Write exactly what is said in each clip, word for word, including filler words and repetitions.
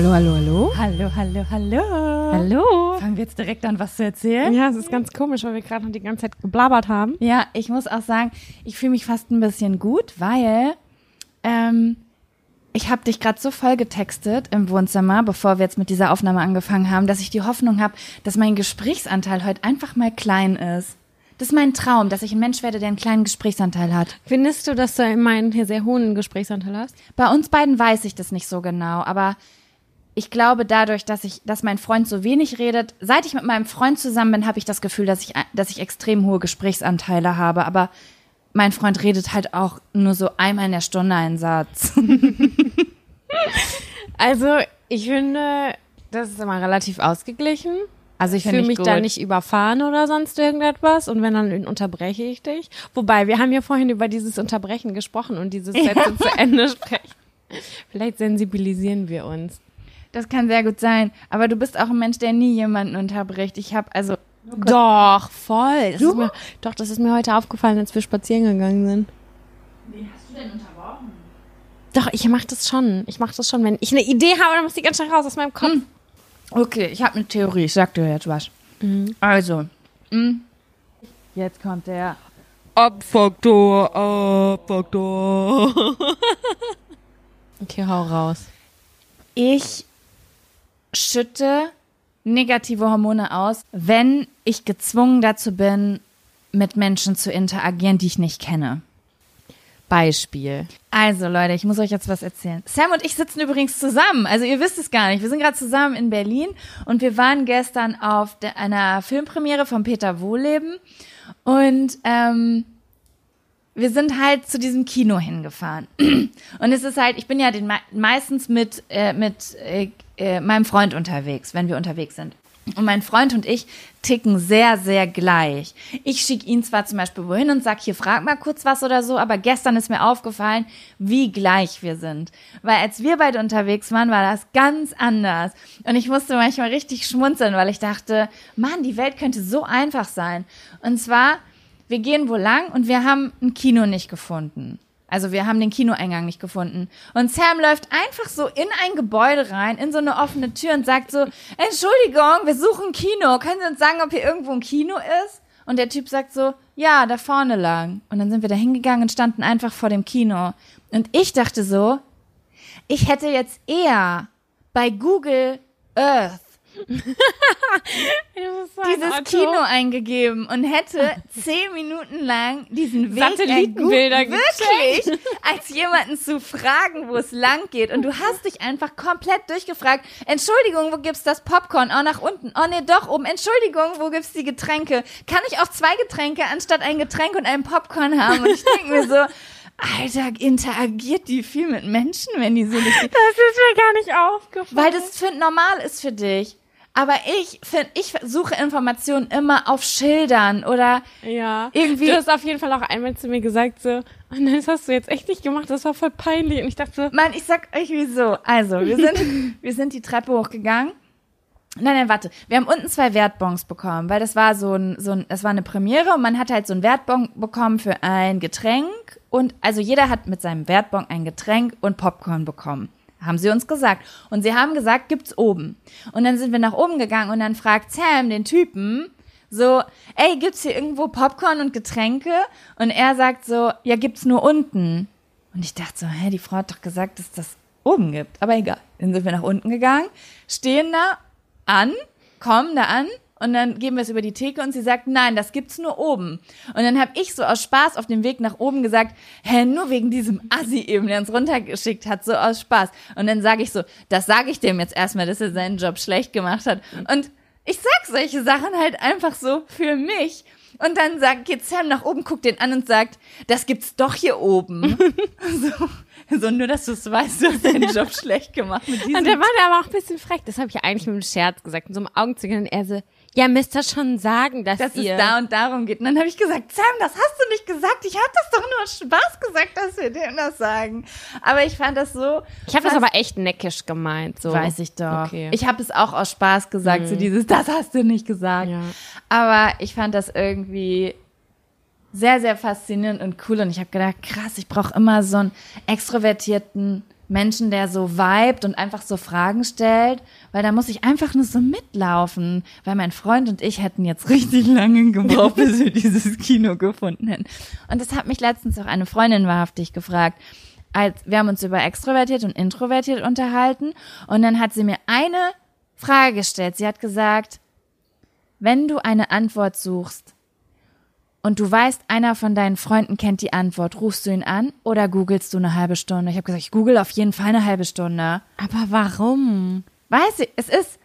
Hallo, hallo, hallo. Hallo, hallo, hallo. Hallo. Fangen wir jetzt direkt an, was zu erzählen? Ja, es ist ganz komisch, weil wir gerade noch die ganze Zeit geblabbert haben. Ja, ich muss auch sagen, ich fühle mich fast ein bisschen gut, weil ähm, ich habe dich gerade so voll getextet im Wohnzimmer, bevor wir jetzt mit dieser Aufnahme angefangen haben, dass ich die Hoffnung habe, dass mein Gesprächsanteil heute einfach mal klein ist. Das ist mein Traum, dass ich ein Mensch werde, der einen kleinen Gesprächsanteil hat. Findest du, dass du immerhin hier sehr hohen Gesprächsanteil hast? Bei uns beiden weiß ich das nicht so genau, aber ich glaube dadurch, dass ich, dass mein Freund so wenig redet, seit ich mit meinem Freund zusammen bin, habe ich das Gefühl, dass ich, dass ich extrem hohe Gesprächsanteile habe, aber mein Freund redet halt auch nur so einmal in der Stunde einen Satz. Also, ich finde, das ist immer relativ ausgeglichen. Also ich fühle mich gut. da nicht überfahren oder sonst irgendetwas und wenn, dann unterbreche ich dich. Wobei, wir haben ja vorhin über dieses Unterbrechen gesprochen und dieses Sätze ja. zu Ende sprechen. Vielleicht sensibilisieren wir uns. Das kann sehr gut sein, aber du bist auch ein Mensch, der nie jemanden unterbricht. Ich habe also... Doch, voll. Das ist mir, doch, das ist mir heute aufgefallen, als wir spazieren gegangen sind. Wie hast du denn unterbrochen? Doch, ich mach das schon. Ich mach das schon, wenn ich eine Idee habe, dann muss die ganz schnell raus aus meinem Kopf. Hm. Okay, ich habe eine Theorie. Ich sag dir jetzt was. Mhm. Also, mh. jetzt kommt der Abfaktor, Abfaktor. Okay, hau raus. Ich schütte negative Hormone aus, wenn ich gezwungen dazu bin, mit Menschen zu interagieren, die ich nicht kenne. Beispiel. Also Leute, ich muss euch jetzt was erzählen. Sam und ich sitzen übrigens zusammen. Also ihr wisst es gar nicht. Wir sind gerade zusammen in Berlin und wir waren gestern auf de- einer Filmpremiere von Peter Wohlleben und ähm, wir sind halt zu diesem Kino hingefahren. Und es ist halt, ich bin ja den me- meistens mit äh, mit äh, äh, meinem Freund unterwegs, wenn wir unterwegs sind. Und mein Freund und ich ticken sehr, sehr gleich. Ich schicke ihn zwar zum Beispiel wohin und sag, hier, frag mal kurz was oder so, aber gestern ist mir aufgefallen, wie gleich wir sind. Weil als wir beide unterwegs waren, war das ganz anders. Und ich musste manchmal richtig schmunzeln, weil ich dachte, Mann, die Welt könnte so einfach sein. Und zwar, wir gehen wo lang und wir haben ein Kino nicht gefunden. Also wir haben den Kinoeingang nicht gefunden. Und Sam läuft einfach so in ein Gebäude rein, in so eine offene Tür und sagt so, Entschuldigung, wir suchen ein Kino. Können Sie uns sagen, ob hier irgendwo ein Kino ist? Und der Typ sagt so, ja, da vorne lang. Und dann sind wir da hingegangen und standen einfach vor dem Kino. Und ich dachte so, ich hätte jetzt eher bei Google Earth dieses Auto. Kino eingegeben und hätte zehn Minuten lang diesen Weg Satellitenbilder ergu- wirklich, als jemanden zu fragen, wo es lang geht. Und du hast dich einfach komplett durchgefragt. Entschuldigung, wo gibt's das Popcorn? Oh, nach unten. Oh, nee, doch oben. Entschuldigung, wo gibt's die Getränke? Kann ich auch zwei Getränke anstatt ein Getränk und einen Popcorn haben? Und ich denke mir so, Alter, interagiert die viel mit Menschen, wenn die so nicht... Das ist mir gar nicht aufgefallen. Weil das für, normal ist für dich. Aber ich finde, ich suche Informationen immer auf Schildern oder ja. irgendwie. Du hast auf jeden Fall auch einmal zu mir gesagt so, oh nein, das hast du jetzt echt nicht gemacht, das war voll peinlich. Und ich dachte so, Mann, ich sag euch wieso. Also, wir sind, wir sind die Treppe hochgegangen. Nein, nein, warte. Wir haben unten zwei Wertbons bekommen, weil das war so ein, so ein, das war eine Premiere und man hat halt so einen Wertbon bekommen für ein Getränk und, also jeder hat mit seinem Wertbon ein Getränk und Popcorn bekommen. Haben sie uns gesagt. Und sie haben gesagt, gibt's oben. Und dann sind wir nach oben gegangen und dann fragt Sam den Typen so, ey, gibt's hier irgendwo Popcorn und Getränke? Und er sagt so, ja, gibt's nur unten. Und ich dachte so, hä, die Frau hat doch gesagt, dass das oben gibt. Aber egal. Dann sind wir nach unten gegangen, stehen da an, kommen da an und dann geben wir es über die Theke und sie sagt, nein, das gibt's nur oben. Und dann habe ich so aus Spaß auf dem Weg nach oben gesagt, hä, nur wegen diesem Assi eben, der uns runtergeschickt hat, so aus Spaß. Und dann sage ich so, das sage ich dem jetzt erstmal, dass er seinen Job schlecht gemacht hat. Und ich sag solche Sachen halt einfach so für mich. Und dann sagt, geht Sam nach oben, guckt den an und sagt, das gibt's doch hier oben. so, so, nur, dass du es weißt, du hast deinen Job schlecht gemacht. Mit diesem und der war da aber auch ein bisschen frech. Das habe ich ja eigentlich mit einem Scherz gesagt, mit so einem Augenzwinkern. Und er so, ja, müsst ihr schon sagen, dass, dass ihr... es da und darum geht. Und dann habe ich gesagt, Sam, das hast du nicht gesagt. Ich habe das doch nur aus Spaß gesagt, dass wir dir das sagen. Aber ich fand das so... Ich habe das aber echt neckisch gemeint. So. Weiß ich doch. Okay. Ich habe es auch aus Spaß gesagt, mhm. so dieses, das hast du nicht gesagt. Ja. Aber ich fand das irgendwie sehr, sehr faszinierend und cool. Und ich habe gedacht, krass, ich brauche immer so einen extrovertierten Menschen, der so vibet und einfach so Fragen stellt, weil da muss ich einfach nur so mitlaufen, weil mein Freund und ich hätten jetzt richtig lange gebraucht, bis wir dieses Kino gefunden hätten. Und das hat mich letztens auch eine Freundin wahrhaftig gefragt. Als, wir haben uns über extrovertiert und introvertiert unterhalten und dann hat sie mir eine Frage gestellt. Sie hat gesagt, wenn du eine Antwort suchst und du weißt, einer von deinen Freunden kennt die Antwort, rufst du ihn an oder googelst du eine halbe Stunde? Ich habe gesagt, ich google auf jeden Fall eine halbe Stunde. Aber warum? Weiß ich, es ist,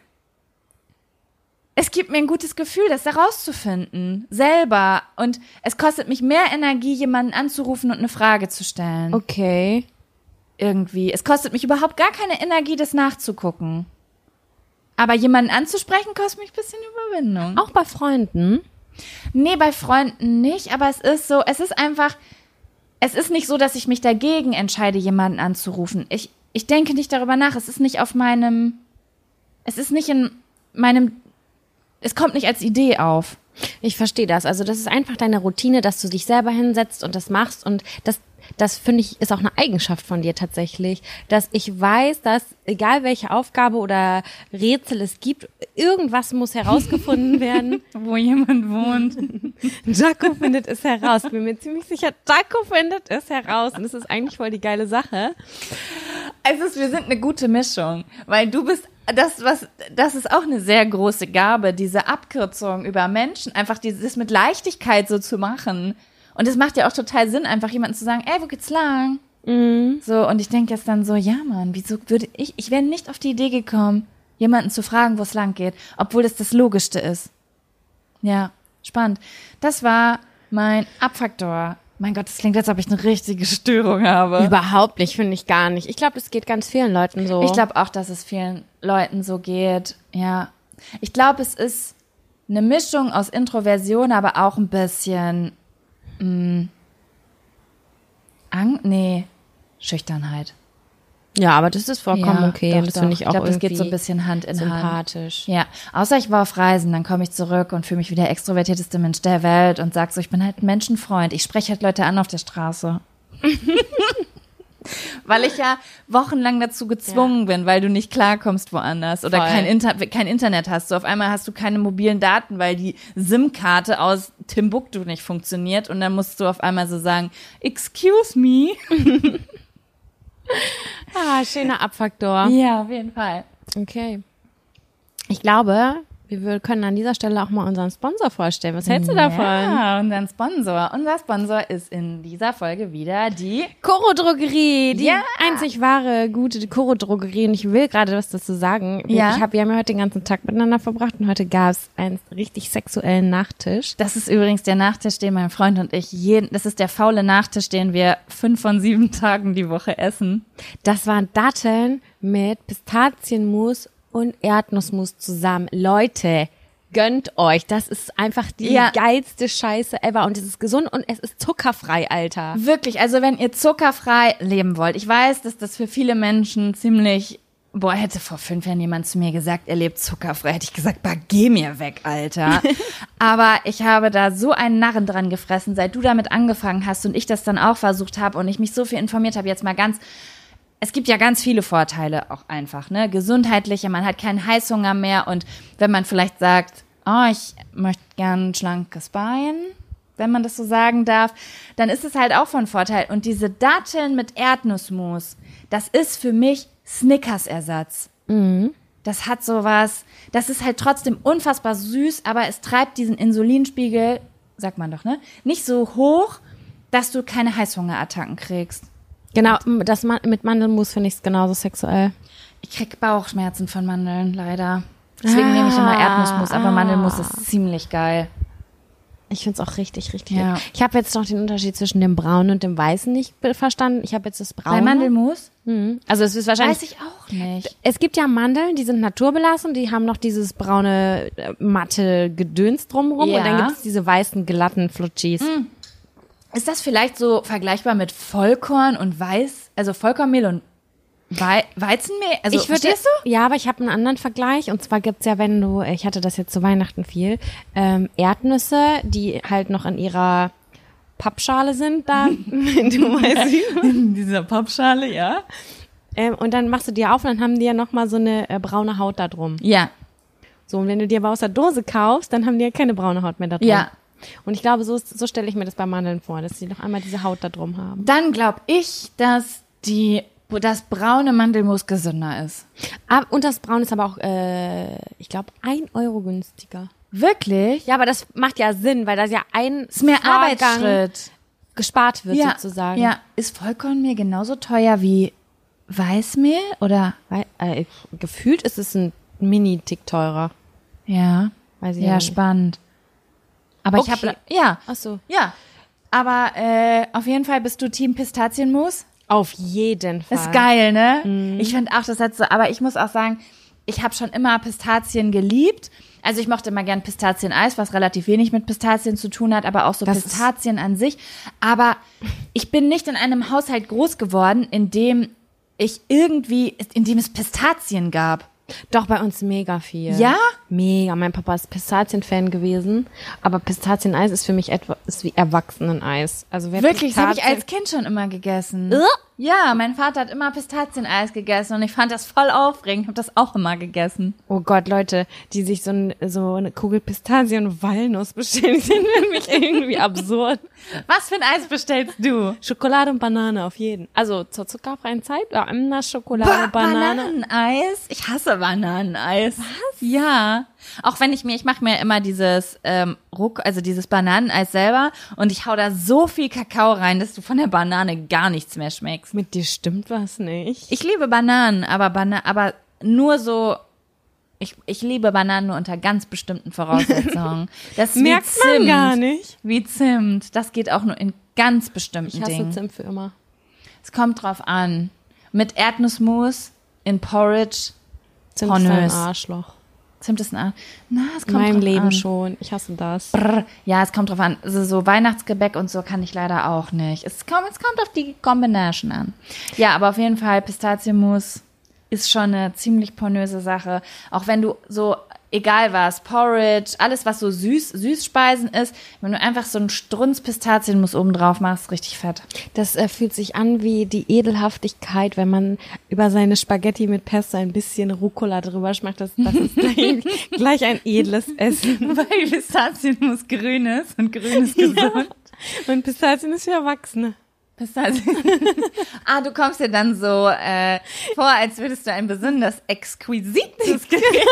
es gibt mir ein gutes Gefühl, das herauszufinden, selber. Und es kostet mich mehr Energie, jemanden anzurufen und eine Frage zu stellen. Okay. Irgendwie. Es kostet mich überhaupt gar keine Energie, das nachzugucken. Aber jemanden anzusprechen, kostet mich ein bisschen Überwindung. Auch bei Freunden? Nee, bei Freunden nicht, aber es ist so, es ist einfach, es ist nicht so, dass ich mich dagegen entscheide, jemanden anzurufen. Ich, ich denke nicht darüber nach, es ist nicht auf meinem, es ist nicht in meinem, es kommt nicht als Idee auf. Ich verstehe das. Also das ist einfach deine Routine, dass du dich selber hinsetzt und das machst und das Das finde ich, ist auch eine Eigenschaft von dir tatsächlich, dass ich weiß, dass egal welche Aufgabe oder Rätsel es gibt, irgendwas muss herausgefunden werden. Wo jemand wohnt. Jaco findet es heraus. Ich bin mir ziemlich sicher, Jaco findet es heraus. Und es ist eigentlich voll die geile Sache. Es ist, wir sind eine gute Mischung, weil du bist das, was, das ist auch eine sehr große Gabe, diese Abkürzung über Menschen, einfach dieses mit Leichtigkeit so zu machen. Und es macht ja auch total Sinn, einfach jemandem zu sagen, ey, wo geht's lang? Mhm. So, und ich denke jetzt dann so, ja, Mann, wieso würde ich, ich wäre nicht auf die Idee gekommen, jemanden zu fragen, wo es lang geht, obwohl das das Logischste ist. Ja, spannend. Das war mein Abfaktor. Mein Gott, das klingt, als ob ich eine richtige Störung habe. Überhaupt nicht, finde ich gar nicht. Ich glaube, es geht ganz vielen Leuten so. Ich glaube auch, dass es vielen Leuten so geht, ja. Ich glaube, es ist eine Mischung aus Introversion, aber auch ein bisschen Mh, Ang- nee, Schüchternheit. Ja, aber das ist vollkommen Ja, okay. doch, Und das doch. finde ich auch ich glaub, irgendwie das geht so ein bisschen Hand in Hand. sympathisch. Ja, außer ich war auf Reisen, dann komme ich zurück und fühle mich wie der extrovertierteste Mensch der Welt und sag so, ich bin halt ein Menschenfreund. Ich spreche halt Leute an auf der Straße. Weil ich ja wochenlang dazu gezwungen ja. bin, weil du nicht klarkommst woanders oder kein, Inter- kein Internet hast. So auf einmal hast du keine mobilen Daten, weil die SIM-Karte aus Timbuktu nicht funktioniert und dann musst du auf einmal so sagen, excuse me. Ah, schöner Abfaktor. Ja, auf jeden Fall. Okay. Ich glaube, wir können an dieser Stelle auch mal unseren Sponsor vorstellen. Was hältst du davon? Ja, unseren Sponsor. Unser Sponsor ist in dieser Folge wieder die Coro Drogerie, die ja. einzig wahre, gute Coro Drogerie. Und ich will gerade was dazu sagen. Ja. Ich hab, wir haben ja heute den ganzen Tag miteinander verbracht und heute gab es einen richtig sexuellen Nachtisch. Das ist übrigens der Nachtisch, den mein Freund und ich jeden, das ist der faule Nachtisch, den wir fünf von sieben Tagen die Woche essen. Das waren Datteln mit Pistazienmus und Erdnussmus zusammen. Leute, gönnt euch. Das ist einfach die ja. geilste Scheiße ever. Und es ist gesund und es ist zuckerfrei, Alter. Wirklich, also wenn ihr zuckerfrei leben wollt. Ich weiß, dass das für viele Menschen ziemlich, boah, hätte vor fünf Jahren jemand zu mir gesagt, er lebt zuckerfrei, hätte ich gesagt, bah, geh mir weg, Alter. Aber ich habe da so einen Narren dran gefressen, seit du damit angefangen hast und ich das dann auch versucht habe und ich mich so viel informiert habe, jetzt mal ganz. Es gibt ja ganz viele Vorteile auch einfach, ne? Gesundheitliche, man hat keinen Heißhunger mehr und wenn man vielleicht sagt, oh, ich möchte gern ein schlankes Bein, wenn man das so sagen darf, dann ist es halt auch von Vorteil. Und diese Datteln mit Erdnussmus, das ist für mich Snickers-Ersatz. Mhm. Das hat sowas, das ist halt trotzdem unfassbar süß, aber es treibt diesen Insulinspiegel, sagt man doch, ne? Nicht so hoch, dass du keine Heißhungerattacken kriegst. Genau, das mit Mandelmus finde ich es genauso sexuell. Ich krieg Bauchschmerzen von Mandeln, leider. Deswegen ah, nehme ich immer Erdnussmus, aber ah. Mandelmus ist ziemlich geil. Ich finde es auch richtig, richtig ja. lecker. Ich habe jetzt noch den Unterschied zwischen dem Braunen und dem Weißen nicht verstanden. Ich habe jetzt das Braune. Bei Mandelmus? Mhm. Also es ist wahrscheinlich. Weiß ich auch nicht. Es gibt ja Mandeln, die sind naturbelassen, die haben noch dieses braune, matte Gedöns drumherum. Ja. Und dann gibt es diese weißen, glatten Flutschis. Mhm. Ist das vielleicht so vergleichbar mit Vollkorn und Weiß, also Vollkornmehl und Wei- Weizenmehl? Also, ich würde, verstehst du? Ja, aber ich habe einen anderen Vergleich. Und zwar gibt's ja, wenn du, ich hatte das jetzt zu Weihnachten viel, ähm, Erdnüsse, die halt noch in ihrer Pappschale sind da. Du weißt wie. In dieser Pappschale, ja. Ähm, und dann machst du die auf und dann haben die ja nochmal so eine äh, braune Haut da drum. Ja. So, und wenn du die aber aus der Dose kaufst, dann haben die ja keine braune Haut mehr da drum. Ja. Und ich glaube, so, so stelle ich mir das bei Mandeln vor, dass die noch einmal diese Haut da drum haben. Dann glaube ich, dass die, das braune Mandelmus gesünder ist. Ah, und das Braun ist aber auch, äh, ich glaube, ein Euro günstiger. Wirklich? Ja, aber das macht ja Sinn, weil das ja ein Ist mehr Vorgang Arbeitsschritt. gespart wird Ja, sozusagen. ja. Ist Vollkornmehl genauso teuer wie Weißmehl oder? Weil, äh, gefühlt ist es ein Mini-Tick teurer. Ja. Weiß ich Ja, ja nicht. spannend. Aber ich Okay. habe, ja, Ach so. ja. Aber äh, auf jeden Fall bist du Team Pistazienmus. Auf jeden Fall. Ist geil, ne? Ich finde auch, das hat so, aber ich muss auch sagen, ich habe schon immer Pistazien geliebt. Also ich mochte immer gern Pistazieneis, was relativ wenig mit Pistazien zu tun hat, aber auch so Das Pistazien an sich. Aber ich bin nicht in einem Haushalt groß geworden, in dem ich irgendwie, in dem es Pistazien gab. Doch, bei uns mega viel. Ja? Mega. Mein Papa ist Pistazien-Fan gewesen, aber Pistazieneis ist für mich etwa, ist wie Erwachseneneis. Also wer Wirklich, das habe ich Pistazien- als Kind schon immer gegessen. Äh? Ja, mein Vater hat immer Pistazieneis gegessen und ich fand das voll aufregend. Ich habe das auch immer gegessen. Oh Gott, Leute, die sich so, ein, so eine Kugel Pistazie und Walnuss bestellen, die sind für mich irgendwie absurd. Was für ein Eis bestellst du? Schokolade und Banane auf jeden. Also zur zuckerfreien Zeit, ja, immer Schokolade, Ba Banane. Bananeneis? Ich hasse Bananeneis. Was? Ja. Auch wenn ich mir, ich mache mir immer dieses ähm, Ruck, also dieses Bananeneis selber und ich hau da so viel Kakao rein, dass du von der Banane gar nichts mehr schmeckst. Mit dir stimmt was nicht. Ich liebe Bananen, aber Bana aber nur so. Ich, ich liebe Bananen nur unter ganz bestimmten Voraussetzungen. Das ist Merkt wie Zimt. man gar nicht. Wie Zimt. Das geht auch nur in ganz bestimmten Ich hasse Dingen. Zimt für immer. Es kommt drauf an. Mit Erdnussmus in Porridge. Zimt ist ein Pornös. Arschloch. Zimt ist ein Ar- Na, es In kommt meinem drauf Leben an. schon. Ich hasse das. Brr. Ja, es kommt drauf an. Also so Weihnachtsgebäck und so kann ich leider auch nicht. Es kommt, es kommt auf die Kombination an. Ja, aber auf jeden Fall Pistazienmus ist schon eine ziemlich pornöse Sache. Auch wenn du so, egal was, Porridge, alles was so süß, Süßspeisen ist, wenn du einfach so einen Strunz Pistazienmus oben drauf machst, richtig fett. Das äh, fühlt sich an wie die Edelhaftigkeit, wenn man über seine Spaghetti mit Pesto ein bisschen Rucola drüber schmeckt. Das, das ist gleich, gleich ein edles Essen. Weil Pistazienmus grün ist und grün ist gesund. Und Pistazien ist für Erwachsene. Pistazien. Ah, du kommst dir dann so äh, vor, als würdest du ein besonders exquisites Gericht.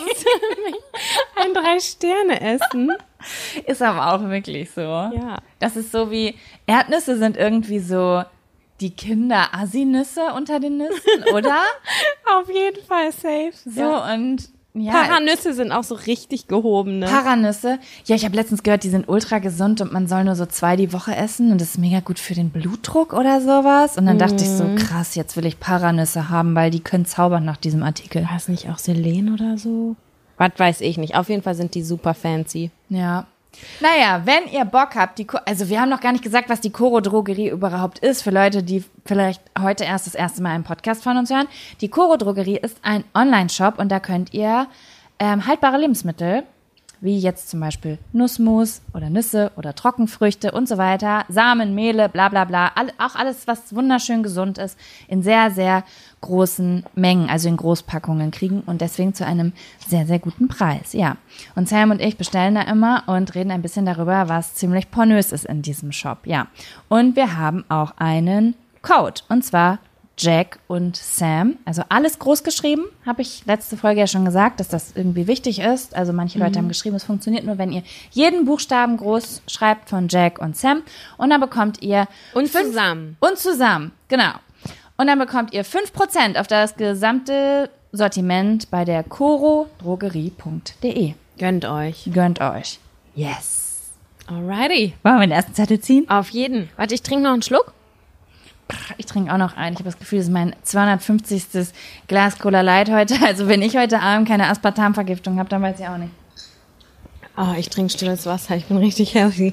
Ein Drei-Sterne-Essen. Ist aber auch wirklich so. Ja. Das ist so wie, Erdnüsse sind irgendwie so die Kinder-Assi-Nüsse unter den Nüssen, oder? Auf jeden Fall safe. So Ja. und ja. Paranüsse sind auch so richtig gehobene. Paranüsse. Ja, ich habe letztens gehört, die sind ultra gesund und man soll nur so zwei die Woche essen und das ist mega gut für den Blutdruck oder sowas. Und dann dachte ich so, krass, jetzt will ich Paranüsse haben, weil die können zaubern nach diesem Artikel. War es nicht auch Selen oder so? Was weiß ich nicht. Auf jeden Fall sind die super fancy. Ja. Naja, wenn ihr Bock habt, die Ko- also wir haben noch gar nicht gesagt, was die Koro Drogerie überhaupt ist, für Leute, die vielleicht heute erst das erste Mal einen Podcast von uns hören. Die Koro Drogerie ist ein Online-Shop und da könnt ihr ähm, haltbare Lebensmittel, wie jetzt zum Beispiel Nussmus oder Nüsse oder Trockenfrüchte und so weiter, Samen, Mehle, bla bla bla, all, auch alles, was wunderschön gesund ist, in sehr, sehr großen Mengen, also in Großpackungen kriegen und deswegen zu einem sehr, sehr guten Preis, ja. Und Sam und ich bestellen da immer und reden ein bisschen darüber, was ziemlich pornös ist in diesem Shop, ja. Und wir haben auch einen Code und zwar Jack und Sam, also alles groß geschrieben, habe ich letzte Folge ja schon gesagt, dass das irgendwie wichtig ist. Also manche Leute haben geschrieben, es funktioniert nur, wenn ihr jeden Buchstaben groß schreibt von Jack und Sam und dann bekommt ihr Und fünf- zusammen. Und zusammen, genau. Und dann bekommt ihr fünf Prozent auf das gesamte Sortiment bei der koro drogerie punkt de. Gönnt euch. Gönnt euch. Yes. Alrighty. Wollen wir den ersten Zettel ziehen? Auf jeden. Warte, ich trinke noch einen Schluck. Ich trinke auch noch einen. Ich habe das Gefühl, das ist mein zweihundertfünfzig. Glas Cola Light heute. Also wenn ich heute Abend keine Aspartamvergiftung habe, dann weiß ich auch nicht. Oh, ich trinke stilles Wasser. Ich bin richtig healthy.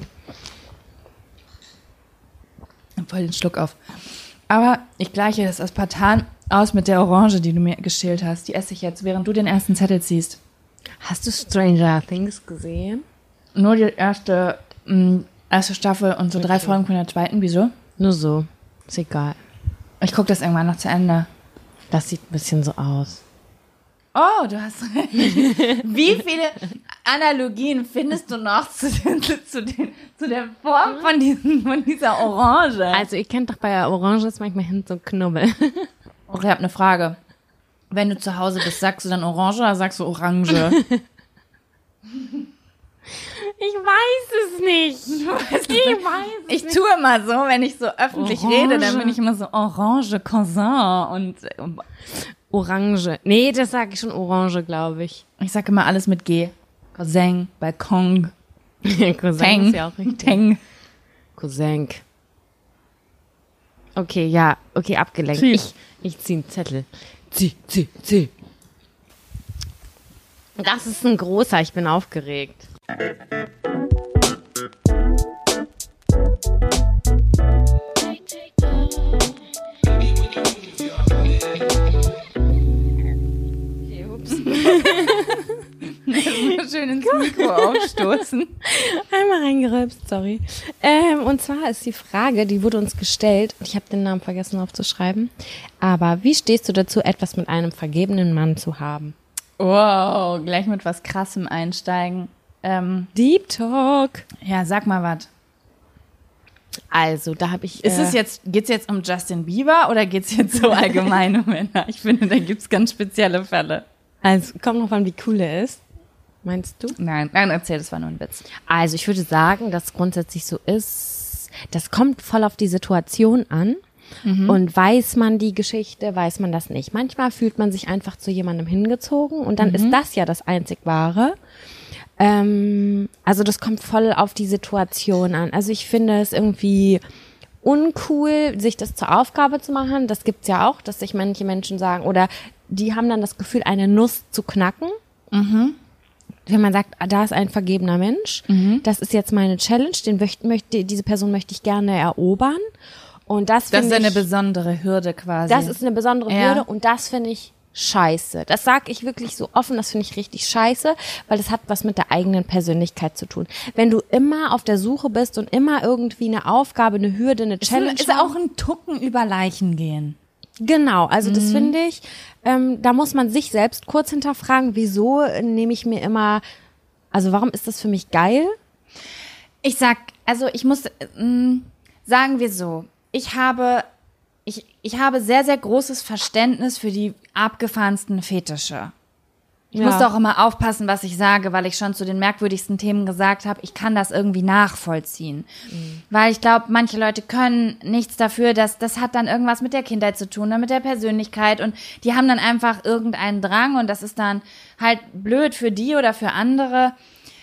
Ich hab voll den Schluck auf. Aber ich gleiche das Aspartam aus mit der Orange, die du mir geschält hast. Die esse ich jetzt, während du den ersten Zettel ziehst. Hast du Stranger Things gesehen? Nur die erste, mh, erste Staffel und so drei Folgen von der zweiten. Wieso? Nur so. Ist egal. Ich gucke das irgendwann noch zu Ende. Das sieht ein bisschen so aus. Oh, du hast recht. Wie viele Analogien findest du noch zu, den, zu, den, zu der Form von, diesen, von dieser Orange? Also ihr kennt doch bei der Orange ist manchmal hinten so ein Knubbel. Oh, ich habe eine Frage. Wenn du zu Hause bist, sagst du dann Orange oder sagst du Orange? Ich weiß es nicht. Weißt du, ich weiß es ich nicht. tue immer so, wenn ich so öffentlich Orange. rede, dann bin ich immer so Orange, Cousin und äh, Orange. Nee, das sage ich schon Orange, glaube ich. Ich sage immer alles mit G. Cousin, Balkon. Cousin Teng. Ist ja auch richtig. Teng. Cousin. Okay, ja. Okay, abgelenkt. Zieh. Ich, ich ziehe einen Zettel. Zieh, zieh, zieh. Das ist ein großer. Ich bin aufgeregt. Okay, ups. Schön ins Mikro aufstoßen. Einmal reingerülpst, sorry. Ähm, und zwar ist die Frage, die wurde uns gestellt, ich habe den Namen vergessen aufzuschreiben, aber wie stehst du dazu, etwas mit einem vergebenen Mann zu haben? Wow, gleich mit was Krassem einsteigen. Ähm, Deep Talk. Ja, sag mal was. Also, da habe ich... Ist äh, es jetzt, geht's jetzt um Justin Bieber oder geht's jetzt so allgemein um Männer? Ich finde, da gibt's ganz spezielle Fälle. Also, kommt noch an, wie cool er ist. Meinst du? Nein, nein, erzähl, das war nur ein Witz. Also, ich würde sagen, dass grundsätzlich so ist, das kommt voll auf die Situation an. Mhm. Und weiß man die Geschichte, weiß man das nicht. Manchmal fühlt man sich einfach zu jemandem hingezogen und dann mhm. ist das ja das einzig Wahre. Ähm, also das kommt voll auf die Situation an. Also ich finde es irgendwie uncool, sich das zur Aufgabe zu machen. Das gibt's ja auch, dass sich manche Menschen sagen, oder die haben dann das Gefühl, eine Nuss zu knacken. Mhm. Wenn man sagt, ah, da ist ein vergebener Mensch, mhm. das ist jetzt meine Challenge, den möchte, möchte, diese Person möchte ich gerne erobern. Und das Das ist ich, eine besondere Hürde quasi. Das ist eine besondere ja. Hürde und das finde ich scheiße. Das sage ich wirklich so offen, das finde ich richtig scheiße, weil das hat was mit der eigenen Persönlichkeit zu tun. Wenn du immer auf der Suche bist und immer irgendwie eine Aufgabe, eine Hürde, eine Challenge ist, ist auch ein Tucken über Leichen gehen. Genau, also mhm. das finde ich, ähm, da muss man sich selbst kurz hinterfragen, wieso nehme ich mir immer, also warum ist das für mich geil? Ich sag, also ich muss, äh, sagen wir so, ich habe, ich, ich habe sehr, sehr großes Verständnis für die abgefahrensten Fetische. Ich ja. muss auch immer aufpassen, was ich sage, weil ich schon zu den merkwürdigsten Themen gesagt habe, ich kann das irgendwie nachvollziehen. Mhm. Weil ich glaube, manche Leute können nichts dafür, dass das hat dann irgendwas mit der Kindheit zu tun oder mit der Persönlichkeit und die haben dann einfach irgendeinen Drang und das ist dann halt blöd für die oder für andere.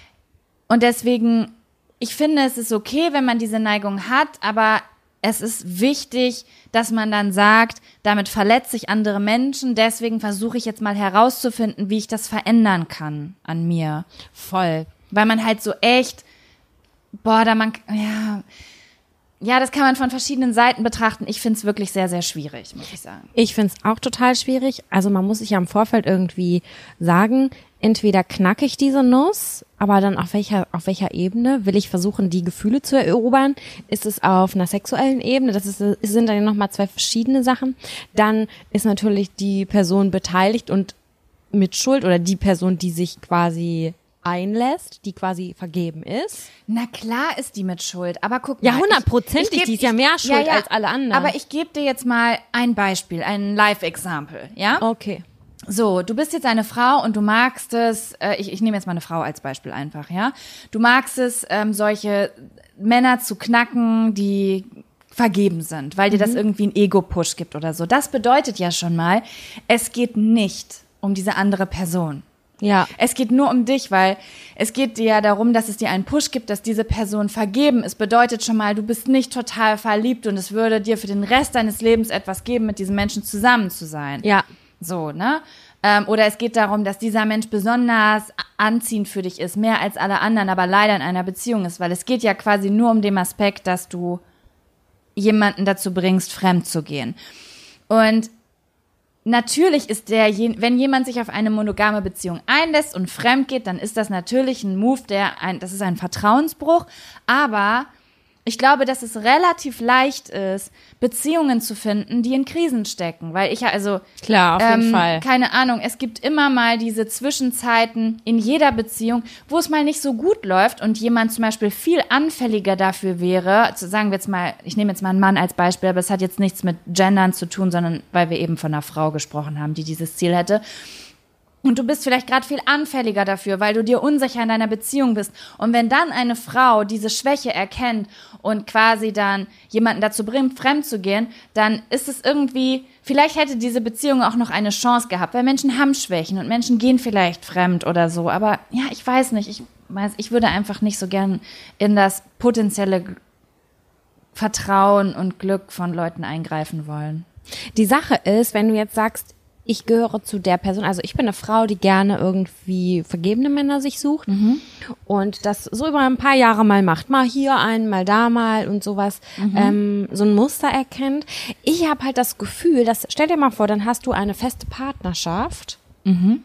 Und deswegen, ich finde, es ist okay, wenn man diese Neigung hat, aber es ist wichtig, dass man dann sagt, damit verletze ich andere Menschen, deswegen versuche ich jetzt mal herauszufinden, wie ich das verändern kann an mir. Voll. Weil man halt so echt, boah, da man, ja, ja, das kann man von verschiedenen Seiten betrachten. Ich finde es wirklich sehr, sehr schwierig, muss ich sagen. Ich finde es auch total schwierig. Also man muss sich ja im Vorfeld irgendwie sagen, entweder knacke ich diese Nuss, aber dann auf welcher auf welcher Ebene will ich versuchen, die Gefühle zu erobern? Ist es auf einer sexuellen Ebene? Das ist, sind dann nochmal zwei verschiedene Sachen. Dann ist natürlich die Person beteiligt und mit Schuld oder die Person, die sich quasi einlässt, die quasi vergeben ist. Na klar ist die mit Schuld, aber guck mal. Ja, ich- hundertprozentig, ich geb- die ist ja mehr ich- schuld ja, ja, als alle anderen. Aber ich gebe dir jetzt mal ein Beispiel, ein Live-Example, ja? Okay. So, du bist jetzt eine Frau und du magst es, äh, ich, ich nehme jetzt mal eine Frau als Beispiel einfach, ja? Du magst es, ähm, solche Männer zu knacken, die vergeben sind, weil dir das irgendwie einen Ego-Push gibt oder so. Das bedeutet ja schon mal, es geht nicht um diese andere Person. Ja. Es geht nur um dich, weil es geht dir ja darum, dass es dir einen Push gibt, dass diese Person vergeben ist. Bedeutet schon mal, du bist nicht total verliebt und es würde dir für den Rest deines Lebens etwas geben, mit diesem Menschen zusammen zu sein. Ja. So, ne? Ähm, oder es geht darum, dass dieser Mensch besonders anziehend für dich ist, mehr als alle anderen, aber leider in einer Beziehung ist, weil es geht ja quasi nur um den Aspekt, dass du jemanden dazu bringst, fremd zu gehen. Und natürlich ist der, wenn jemand sich auf eine monogame Beziehung einlässt und fremd geht, dann ist das natürlich ein Move, der ein, das ist ein Vertrauensbruch, aber Ich glaube, dass es relativ leicht ist, Beziehungen zu finden, die in Krisen stecken. Weil ich ja, also, Klar, auf jeden ähm, Fall. keine Ahnung, es gibt immer mal diese Zwischenzeiten in jeder Beziehung, wo es mal nicht so gut läuft und jemand zum Beispiel viel anfälliger dafür wäre, also sagen wir jetzt mal, ich nehme jetzt mal einen Mann als Beispiel, aber es hat jetzt nichts mit Gendern zu tun, sondern weil wir eben von einer Frau gesprochen haben, die dieses Ziel hätte. Und du bist vielleicht gerade viel anfälliger dafür, weil du dir unsicher in deiner Beziehung bist. Und wenn dann eine Frau diese Schwäche erkennt und quasi dann jemanden dazu bringt, fremd zu gehen, dann ist es irgendwie, vielleicht hätte diese Beziehung auch noch eine Chance gehabt, weil Menschen haben Schwächen und Menschen gehen vielleicht fremd oder so. Aber ja, ich weiß nicht, ich weiß, ich würde einfach nicht so gern in das potenzielle Vertrauen und Glück von Leuten eingreifen wollen. Die Sache ist, wenn du jetzt sagst, ich gehöre zu der Person, also ich bin eine Frau, die gerne irgendwie vergebene Männer sich sucht mhm. und das so über ein paar Jahre mal macht, mal hier einen, mal da mal und sowas, mhm. ähm, so ein Muster erkennt. Ich habe halt das Gefühl, dass, stell dir mal vor, dann hast du eine feste Partnerschaft, mhm.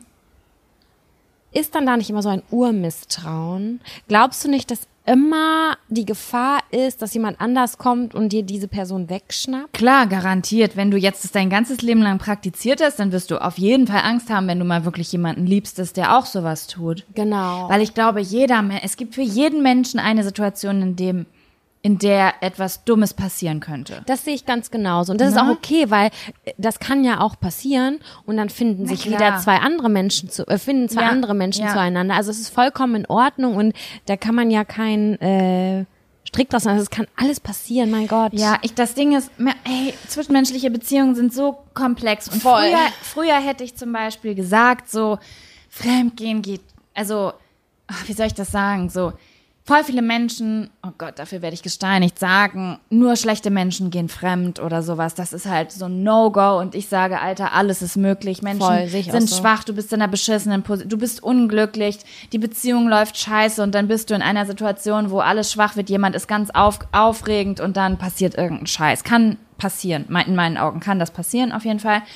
ist dann da nicht immer so ein Urmisstrauen? Glaubst du nicht, dass immer die Gefahr ist, dass jemand anders kommt und dir diese Person wegschnappt? Klar, garantiert. Wenn du jetzt das dein ganzes Leben lang praktiziert hast, dann wirst du auf jeden Fall Angst haben, wenn du mal wirklich jemanden liebst, dass der auch sowas tut. Genau. Weil ich glaube, jeder, es gibt für jeden Menschen eine Situation, in dem in der etwas Dummes passieren könnte. Das sehe ich ganz genauso. Und das Na? ist auch okay, weil das kann ja auch passieren und dann finden Na sich klar. wieder zwei andere Menschen zu, äh, finden zwei Ja, andere Menschen ja. zueinander. Also es ist vollkommen in Ordnung und da kann man ja kein äh, Strick draus machen. Also es kann alles passieren, mein Gott. Ja, ich, das Ding ist, ey, zwischenmenschliche Beziehungen sind so komplex. Und Voll. früher, früher hätte ich zum Beispiel gesagt, so, Fremdgehen geht, also, ach, wie soll ich das sagen, so, voll viele Menschen, oh Gott, dafür werde ich gesteinigt, sagen, nur schlechte Menschen gehen fremd oder sowas. Das ist halt so ein No-Go und ich sage, Alter, alles ist möglich. Menschen Voll, sehe ich sind auch so. schwach, du bist in einer beschissenen Position, du bist unglücklich, die Beziehung läuft scheiße und dann bist du in einer Situation, wo alles schwach wird, jemand ist ganz auf, aufregend und dann passiert irgendein Scheiß. Kann passieren, in meinen Augen kann das passieren auf jeden Fall.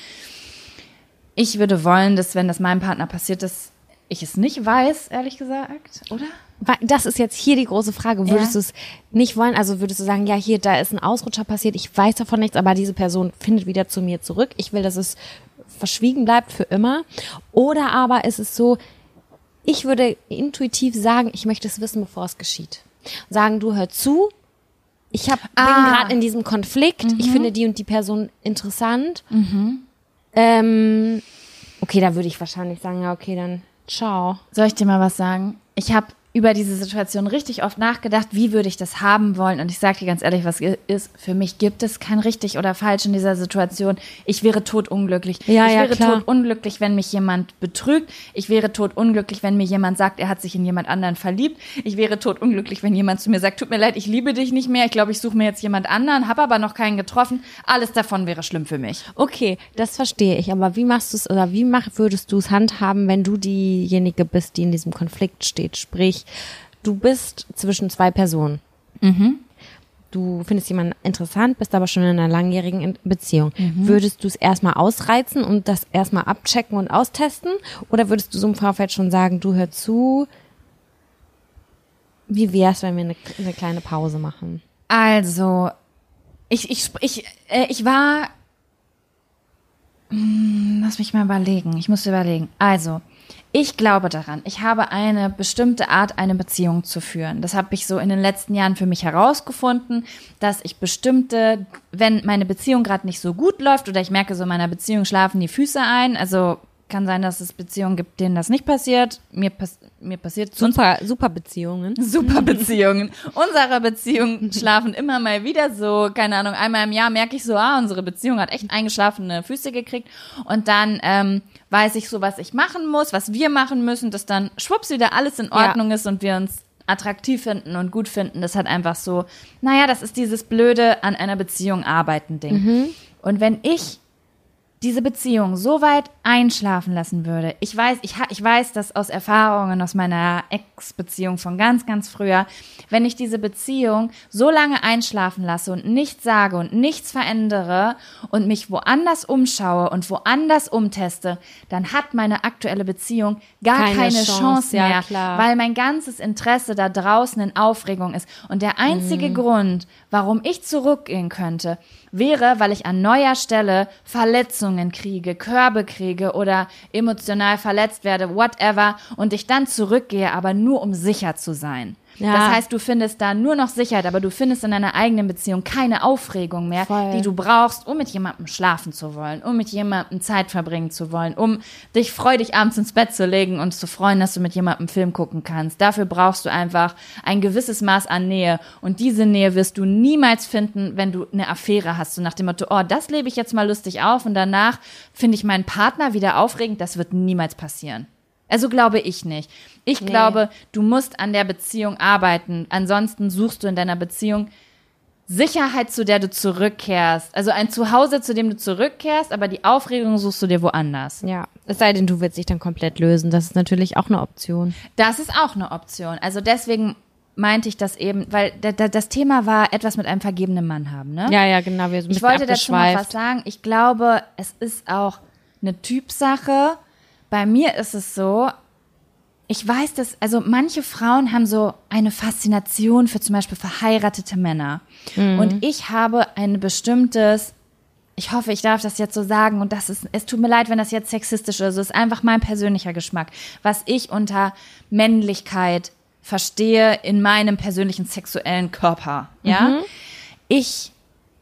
Ich würde wollen, dass, wenn das meinem Partner passiert, dass ich es nicht weiß, ehrlich gesagt, oder? Das ist jetzt hier die große Frage. Würdest Ja. du es nicht wollen? Also würdest du sagen, ja, hier, da ist ein Ausrutscher passiert, ich weiß davon nichts, aber diese Person findet wieder zu mir zurück. Ich will, dass es verschwiegen bleibt für immer. Oder aber ist es so, ich würde intuitiv sagen, ich möchte es wissen, bevor es geschieht. Sagen, du hör zu, ich hab, Ah. bin gerade in diesem Konflikt, Mhm. ich finde die und die Person interessant. Mhm. Ähm, okay, da würde ich wahrscheinlich sagen, ja, okay, dann ciao. Soll ich dir mal was sagen? Ich habe über diese Situation richtig oft nachgedacht, wie würde ich das haben wollen? Und ich sage dir ganz ehrlich, was ist, für mich gibt es kein richtig oder falsch in dieser Situation. Ich wäre totunglücklich. Ja, ich ja, wäre klar. totunglücklich, wenn mich jemand betrügt. Ich wäre totunglücklich, wenn mir jemand sagt, er hat sich in jemand anderen verliebt. Ich wäre totunglücklich, wenn jemand zu mir sagt, tut mir leid, ich liebe dich nicht mehr. Ich glaube, ich suche mir jetzt jemand anderen, habe aber noch keinen getroffen. Alles davon wäre schlimm für mich. Okay, das verstehe ich. Aber wie machst du es oder wie mach, würdest du es handhaben, wenn du diejenige bist, die in diesem Konflikt steht? Sprich, du bist zwischen zwei Personen. Mhm. Du findest jemanden interessant, bist aber schon in einer langjährigen In- Beziehung. Mhm. Würdest du es erstmal ausreizen und das erstmal abchecken und austesten? Oder würdest du so im Vorfeld schon sagen, du hör zu, wie wär's, wenn wir eine, eine kleine Pause machen? Also, ich, ich, ich, äh, ich war, hm, lass mich mal überlegen, ich muss überlegen. Also, ich glaube daran, ich habe eine bestimmte Art, eine Beziehung zu führen. Das habe ich so in den letzten Jahren für mich herausgefunden, dass ich bestimmte, wenn meine Beziehung gerade nicht so gut läuft oder ich merke, so in meiner Beziehung schlafen die Füße ein, also kann sein, dass es Beziehungen gibt, denen das nicht passiert. Mir, pass mir passiert Super, super Beziehungen. Super Beziehungen. Unsere Beziehungen schlafen immer mal wieder so, keine Ahnung, einmal im Jahr merke ich so, ah, unsere Beziehung hat echt eingeschlafene Füße gekriegt und dann ähm, weiß ich so, was ich machen muss, was wir machen müssen, dass dann schwupps wieder alles in Ordnung ja. ist und wir uns attraktiv finden und gut finden. Das hat einfach so, naja, das ist dieses blöde an einer Beziehung arbeiten Ding. Mhm. Und wenn ich diese Beziehung so weit einschlafen lassen würde. Ich weiß, ich, ha, ich weiß das aus Erfahrungen aus meiner Ex-Beziehung von ganz, ganz früher. Wenn ich diese Beziehung so lange einschlafen lasse und nichts sage und nichts verändere und mich woanders umschaue und woanders umteste, dann hat meine aktuelle Beziehung gar keine, keine Chance, Chance mehr, ja, klar. weil mein ganzes Interesse da draußen in Aufregung ist. Und der einzige mhm. Grund, warum ich zurückgehen könnte, wäre, weil ich an neuer Stelle Verletzungen kriege, Körbe kriege oder emotional verletzt werde, whatever, und ich dann zurückgehe, aber nur um sicher zu sein. Ja. Das heißt, du findest da nur noch Sicherheit, aber du findest in deiner eigenen Beziehung keine Aufregung mehr, Voll. die du brauchst, um mit jemandem schlafen zu wollen, um mit jemandem Zeit verbringen zu wollen, um dich freudig abends ins Bett zu legen und zu freuen, dass du mit jemandem einen Film gucken kannst. Dafür brauchst du einfach ein gewisses Maß an Nähe, und diese Nähe wirst du niemals finden, wenn du eine Affäre hast, so nach dem Motto, oh, das lebe ich jetzt mal lustig auf und danach finde ich meinen Partner wieder aufregend. Das wird niemals passieren. Also glaube ich nicht. Ich nee. glaube, du musst an der Beziehung arbeiten. Ansonsten suchst du in deiner Beziehung Sicherheit, zu der du zurückkehrst. Also ein Zuhause, zu dem du zurückkehrst, aber die Aufregung suchst du dir woanders. Ja, es sei denn, du willst dich dann komplett lösen. Das ist natürlich auch eine Option. Das ist auch eine Option. Also deswegen meinte ich das eben, weil da, da, das Thema war, etwas mit einem vergebenen Mann haben, ne? Ja, ja, genau. Wir sind ich wollte dazu noch was sagen. Ich glaube, es ist auch eine Typsache. Bei mir ist es so, ich weiß, dass, also manche Frauen haben so eine Faszination für zum Beispiel verheiratete Männer. Mhm. Und ich habe ein bestimmtes, ich hoffe, ich darf das jetzt so sagen, und das ist, es tut mir leid, wenn das jetzt sexistisch ist, es ist einfach mein persönlicher Geschmack, was ich unter Männlichkeit verstehe in meinem persönlichen sexuellen Körper, ja. Mhm. Ich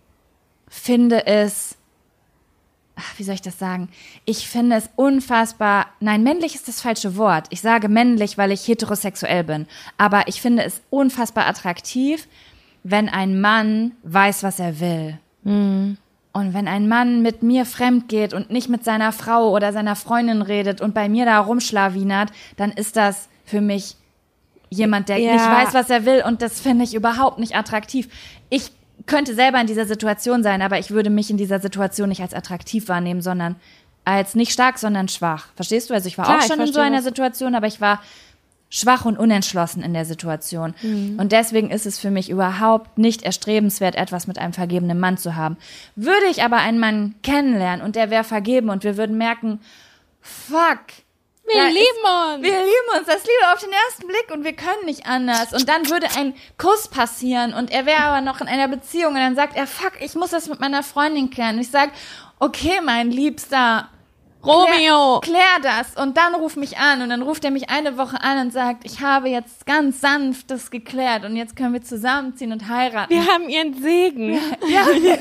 finde es, wie soll ich das sagen? Ich finde es unfassbar, nein, männlich ist das falsche Wort. Ich sage männlich, weil ich heterosexuell bin. Aber ich finde es unfassbar attraktiv, wenn ein Mann weiß, was er will. Mhm. Und wenn ein Mann mit mir fremd geht und nicht mit seiner Frau oder seiner Freundin redet und bei mir da rumschlawinert, dann ist das für mich jemand, der ja. nicht weiß, was er will. Und das finde ich überhaupt nicht attraktiv. Ich könnte selber in dieser Situation sein, aber ich würde mich in dieser Situation nicht als attraktiv wahrnehmen, sondern als nicht stark, sondern schwach. Verstehst du? Also ich war Klar, auch schon in so einer Situation, aber ich war schwach und unentschlossen in der Situation. Mhm. Und deswegen ist es für mich überhaupt nicht erstrebenswert, etwas mit einem vergebenen Mann zu haben. Würde ich aber einen Mann kennenlernen und der wäre vergeben und wir würden merken, fuck, Wir lieben ist, uns. Wir lieben uns, das Liebe auf den ersten Blick und wir können nicht anders. Und dann würde ein Kuss passieren und er wäre aber noch in einer Beziehung und dann sagt er, fuck, ich muss das mit meiner Freundin klären. Und ich sage, okay, mein Liebster, Romeo, klär, klär das. Und dann ruf mich an und dann ruft er mich eine Woche an und sagt, ich habe jetzt ganz sanft das geklärt und jetzt können wir zusammenziehen und heiraten. Wir haben ihren Segen. Ja, ja.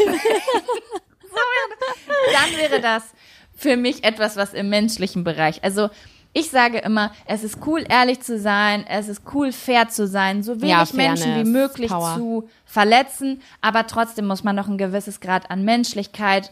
So, dann wäre das für mich etwas, was im menschlichen Bereich, also ich sage immer, es ist cool, ehrlich zu sein, es ist cool, fair zu sein, so wenig ja, Menschen wie möglich Power. zu verletzen, aber trotzdem muss man noch ein gewisses Grad an Menschlichkeit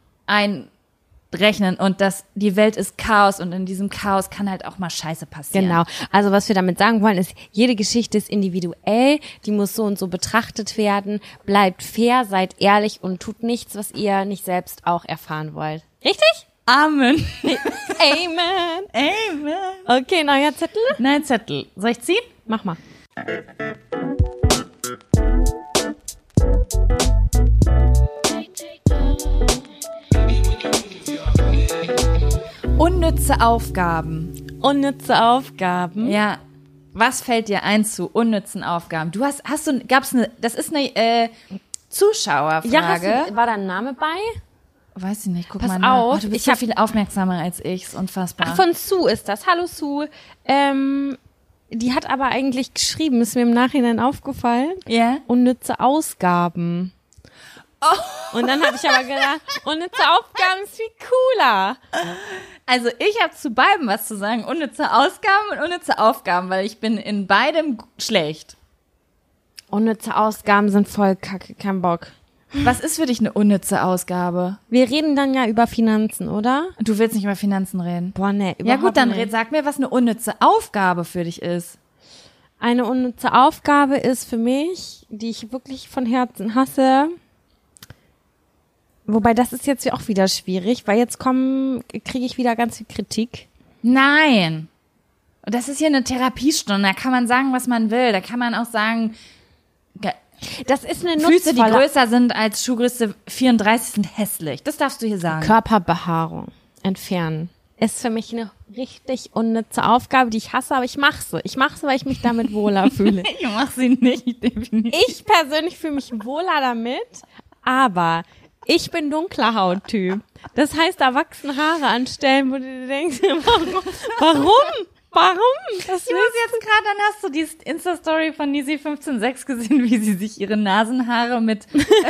einrechnen und das, die Welt ist Chaos und in diesem Chaos kann halt auch mal Scheiße passieren. Genau, also was wir damit sagen wollen ist, jede Geschichte ist individuell, die muss so und so betrachtet werden, bleibt fair, seid ehrlich und tut nichts, was ihr nicht selbst auch erfahren wollt. Richtig? Amen. Amen. Amen. Okay, neuer Zettel? Nein, Zettel. Soll ich ziehen? Mach mal. Unnütze Aufgaben. Unnütze Aufgaben? Ja. Was fällt dir ein zu unnützen Aufgaben? Du hast, hast du, gab's eine, das ist eine äh, Zuschauerfrage. Ja, hast du, war da ein Name bei? Weiß ich nicht, guck Pass mal nach. auf, Oh, du bist ich so hab, viel aufmerksamer als ich, ist unfassbar. Ach, von Sue ist das. Hallo Sue. Ähm, die hat aber eigentlich geschrieben, ist mir im Nachhinein aufgefallen. Ja. Yeah. Unnütze Ausgaben. Oh. Und dann habe ich aber gedacht, unnütze Aufgaben ist viel cooler. Also ich habe zu beidem was zu sagen. Unnütze Ausgaben und unnütze Aufgaben, weil ich bin in beidem schlecht. Unnütze Ausgaben sind voll kacke, kein Bock. Was ist für dich eine unnütze Ausgabe? Wir reden dann ja über Finanzen, oder? Du willst nicht über Finanzen reden. Boah, nee, überhaupt Ja gut, dann nicht. red, sag mir, was eine unnütze Aufgabe für dich ist. Eine unnütze Aufgabe ist für mich, die ich wirklich von Herzen hasse, Wobei, das ist jetzt auch wieder schwierig, weil jetzt kommen, kriege ich wieder ganz viel Kritik. Nein. Das ist hier eine Therapiestunde, da kann man sagen, was man will. Da kann man auch sagen, das ist eine Füße, die nutzvolle größer sind als Schuhgröße vierunddreißig, sind hässlich. Das darfst du hier sagen. Körperbehaarung entfernen. Ist für mich eine richtig unnütze Aufgabe, die ich hasse, aber ich mache sie. Ich mache sie, weil ich mich damit wohler fühle. Ich mache sie nicht, definitiv. Ich persönlich fühle mich wohler damit, aber ich bin dunkler Hauttyp. Das heißt, da wachsen Haare an Stellen, wo du dir denkst, warum? Warum? Warum? Das ich muss jetzt gerade, dann hast du die Insta-Story von Nisi fünfzehn sechs gesehen, wie sie sich ihre Nasenhaare mit,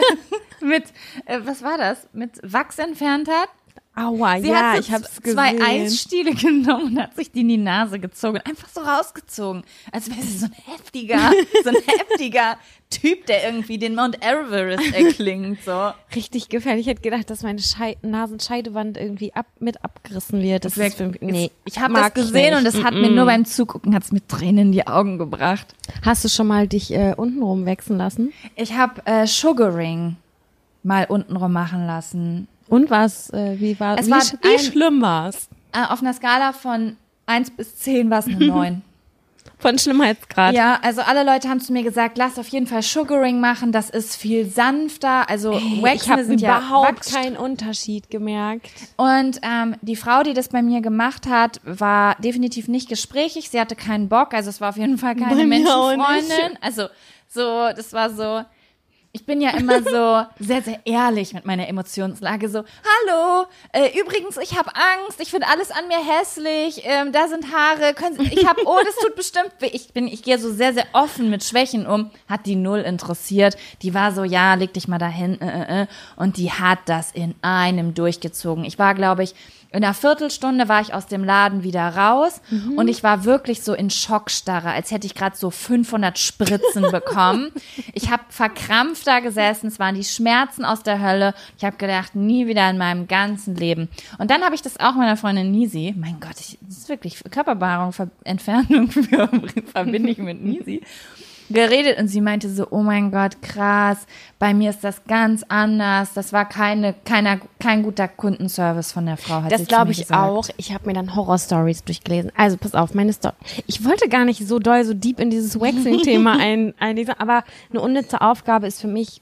äh, mit, äh, was war das? Mit Wachs entfernt hat. Aua, sie ja, hat so ich hab's gesehen. zwei Eisstiele genommen und hat sich die in die Nase gezogen. Einfach so rausgezogen. Als wäre sie so ein heftiger, so ein heftiger Typ, der irgendwie den Mount Everest erklingt, so. Richtig gefährlich. Ich hätte gedacht, dass meine Schei- Nasenscheidewand irgendwie ab, mit abgerissen wird. Das ist für mich, nee. Ich habe das gesehen und es hat mir nur beim Zugucken, hat's mir Tränen in die Augen gebracht. Hast du schon mal dich äh, untenrum wechseln lassen? Ich habe äh, Sugaring mal untenrum machen lassen. Und was, äh, wie war es? Wie, war sch- wie ein, schlimm war's? Äh, auf einer Skala von eins bis zehn war es eine neun. Von Schlimmheitsgrad? Ja, also alle Leute haben zu mir gesagt, lass auf jeden Fall Sugaring machen, das ist viel sanfter. Also Ey, Waxen ich habe sind überhaupt ja keinen Unterschied gemerkt. Und ähm, die Frau, die das bei mir gemacht hat, war definitiv nicht gesprächig. Sie hatte keinen Bock, also es war auf jeden Fall keine Bei mir auch Menschenfreundin. nicht. Also so, das war so. Ich bin ja immer so sehr, sehr ehrlich mit meiner Emotionslage. So, hallo, äh, übrigens, ich habe Angst, ich finde alles an mir hässlich, ähm, da sind Haare, können Sie, ich habe, oh, das tut bestimmt weh. Ich bin, ich gehe so sehr, sehr offen mit Schwächen um. Hat die null interessiert. Die war so, ja, leg dich mal dahin. Äh, äh, und die hat das in einem durchgezogen. Ich war, glaube ich, in einer Viertelstunde war ich aus dem Laden wieder raus mhm. und ich war wirklich so in Schockstarre, als hätte ich gerade so fünfhundert Spritzen bekommen. Ich habe verkrampft da gesessen, es waren die Schmerzen aus der Hölle. Ich habe gedacht, nie wieder in meinem ganzen Leben. Und dann habe ich das auch meiner Freundin Nisi, mein Gott, ich, das ist wirklich Körperbehaarung, Ver- Entfernung verbinde ich mit Nisi, geredet und sie meinte so, oh mein Gott, krass, bei mir ist das ganz anders, das war keine, keiner, kein guter Kundenservice von der Frau, hat das sie zu mir glaube ich gesagt. auch. Ich habe mir dann Horror-Stories durchgelesen. Also pass auf, meine Story. Ich wollte gar nicht so doll, so deep in dieses Waxing-Thema ein, einlesen, aber eine unnütze Aufgabe ist für mich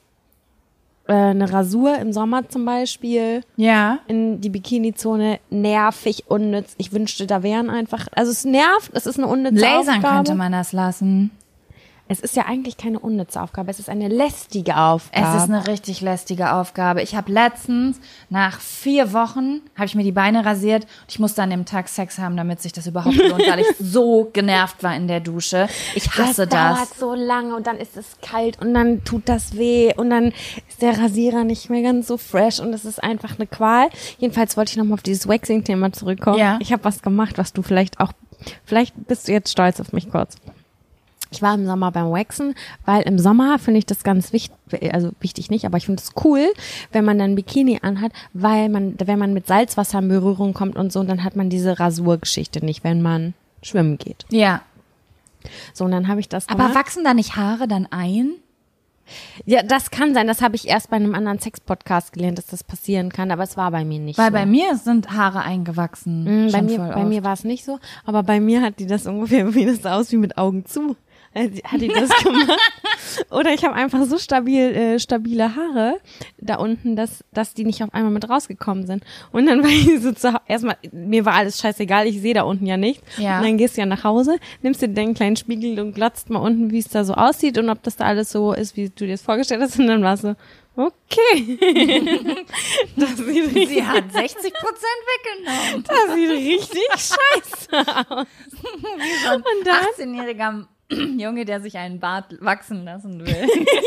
äh, eine Rasur im Sommer zum Beispiel. Ja. In die Bikini-Zone, nervig, unnütz. Ich wünschte, da wären einfach, also es nervt, es ist eine unnütze Lasern Aufgabe. könnte man das lassen. Es ist ja eigentlich keine unnütze Aufgabe, es ist eine lästige Aufgabe. Es ist eine richtig lästige Aufgabe. Ich habe letztens, nach vier Wochen, habe ich mir die Beine rasiert und ich musste an dem Tag Sex haben, damit sich das überhaupt lohnt, weil ich so genervt war in der Dusche. Ich hasse das. Das dauert so lange und dann ist es kalt und dann tut das weh und dann ist der Rasierer nicht mehr ganz so fresh und es ist einfach eine Qual. Jedenfalls wollte ich nochmal auf dieses Waxing-Thema zurückkommen. Ja. Ich habe was gemacht, was du vielleicht auch, vielleicht bist du jetzt stolz auf mich kurz. Ich war im Sommer beim Waxen, weil im Sommer finde ich das ganz wichtig, also wichtig nicht, aber ich finde es cool, wenn man dann ein Bikini anhat, weil man, wenn man mit Salzwasser in Berührung kommt und so, und dann hat man diese Rasurgeschichte nicht, wenn man schwimmen geht. Ja. So, und dann habe ich das gemacht. Aber wachsen da nicht Haare dann ein? Ja, das kann sein, das habe ich erst bei einem anderen Sex-Podcast gelernt, dass das passieren kann, aber es war bei mir nicht Weil so. bei mir sind Haare eingewachsen. Mhm, bei schon mir, voll bei oft. mir war es nicht so, aber bei mir hat die das ungefähr, wie das aus wie mit Augen zu. Hat die das gemacht? Oder ich habe einfach so stabil äh, stabile Haare da unten, dass dass die nicht auf einmal mit rausgekommen sind. Und dann war ich so zu, erstmal, mir war alles scheißegal, ich sehe da unten ja nichts. Ja. Und dann gehst du ja nach Hause, nimmst dir den kleinen Spiegel und glotzt mal unten, wie es da so aussieht und ob das da alles so ist, wie du dir das vorgestellt hast. Und dann war es so, okay. Das sieht richtig, Sie hat sechzig Prozent weggenommen. das sieht richtig scheiße aus. Wie so ein Und dann- achtzehnjähriger Junge, der sich einen Bart wachsen lassen will.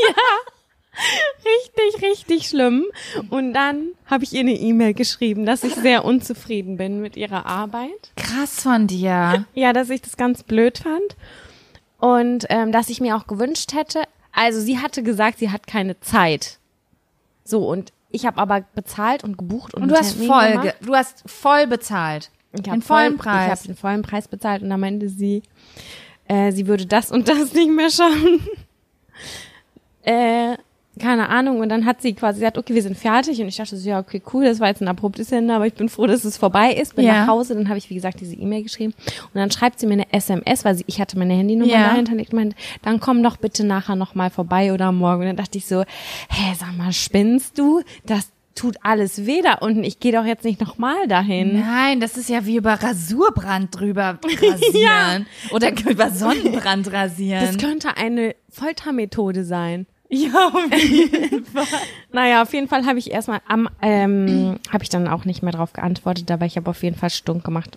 Richtig, richtig schlimm. Und dann habe ich ihr eine E-Mail geschrieben, dass ich sehr unzufrieden bin mit ihrer Arbeit. Krass von dir. Ja, dass ich das ganz blöd fand. Und ähm, dass ich mir auch gewünscht hätte, also sie hatte gesagt, sie hat keine Zeit. So, und ich habe aber bezahlt und gebucht. Und, Und du einen hast Termin voll, gemacht. ge- du hast voll bezahlt. Ich Den hab vollen voll, Preis. Ich habe den vollen Preis bezahlt und dann meinte sie, äh, sie würde das und das nicht mehr schaffen. äh, keine Ahnung, und dann hat sie quasi gesagt, okay, wir sind fertig, und ich dachte so, ja, okay, cool, das war jetzt ein abruptes Ende, aber ich bin froh, dass es vorbei ist, bin Ja. nach Hause, dann habe ich, wie gesagt, diese E-Mail geschrieben, und dann schreibt sie mir eine S M S, weil sie, ich hatte meine Handynummer Ja. dahinter, und ich meinte, dann komm doch bitte nachher nochmal vorbei oder morgen, und dann dachte ich so, hä, sag mal, spinnst du? Das tut alles weh da unten, ich gehe doch jetzt nicht nochmal dahin. Nein, das ist ja wie über Rasurbrand drüber rasieren. Oder über Sonnenbrand rasieren. Das könnte eine Foltermethode sein. Ja, auf jeden Fall. Naja, auf jeden Fall habe ich erstmal am, ähm, habe ich dann auch nicht mehr drauf geantwortet, da war ich aber auf jeden Fall stunk gemacht.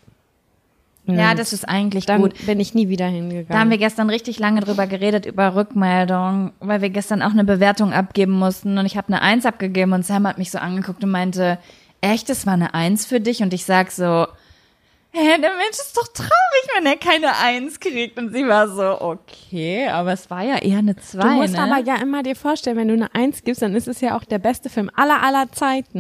Ja, Und das ist eigentlich dann gut. bin ich nie wieder hingegangen. Da haben wir gestern richtig lange drüber geredet, über Rückmeldung, weil wir gestern auch eine Bewertung abgeben mussten und ich habe eine Eins abgegeben und Sam hat mich so angeguckt und meinte, echt, das war eine Eins für dich? Und ich sag so, hä, der Mensch ist doch traurig, wenn er keine Eins kriegt. Und sie war so, okay, aber es war ja eher eine Zwei, Du musst ne? aber ja immer dir vorstellen, wenn du eine Eins gibst, dann ist es ja auch der beste Film aller aller Zeiten.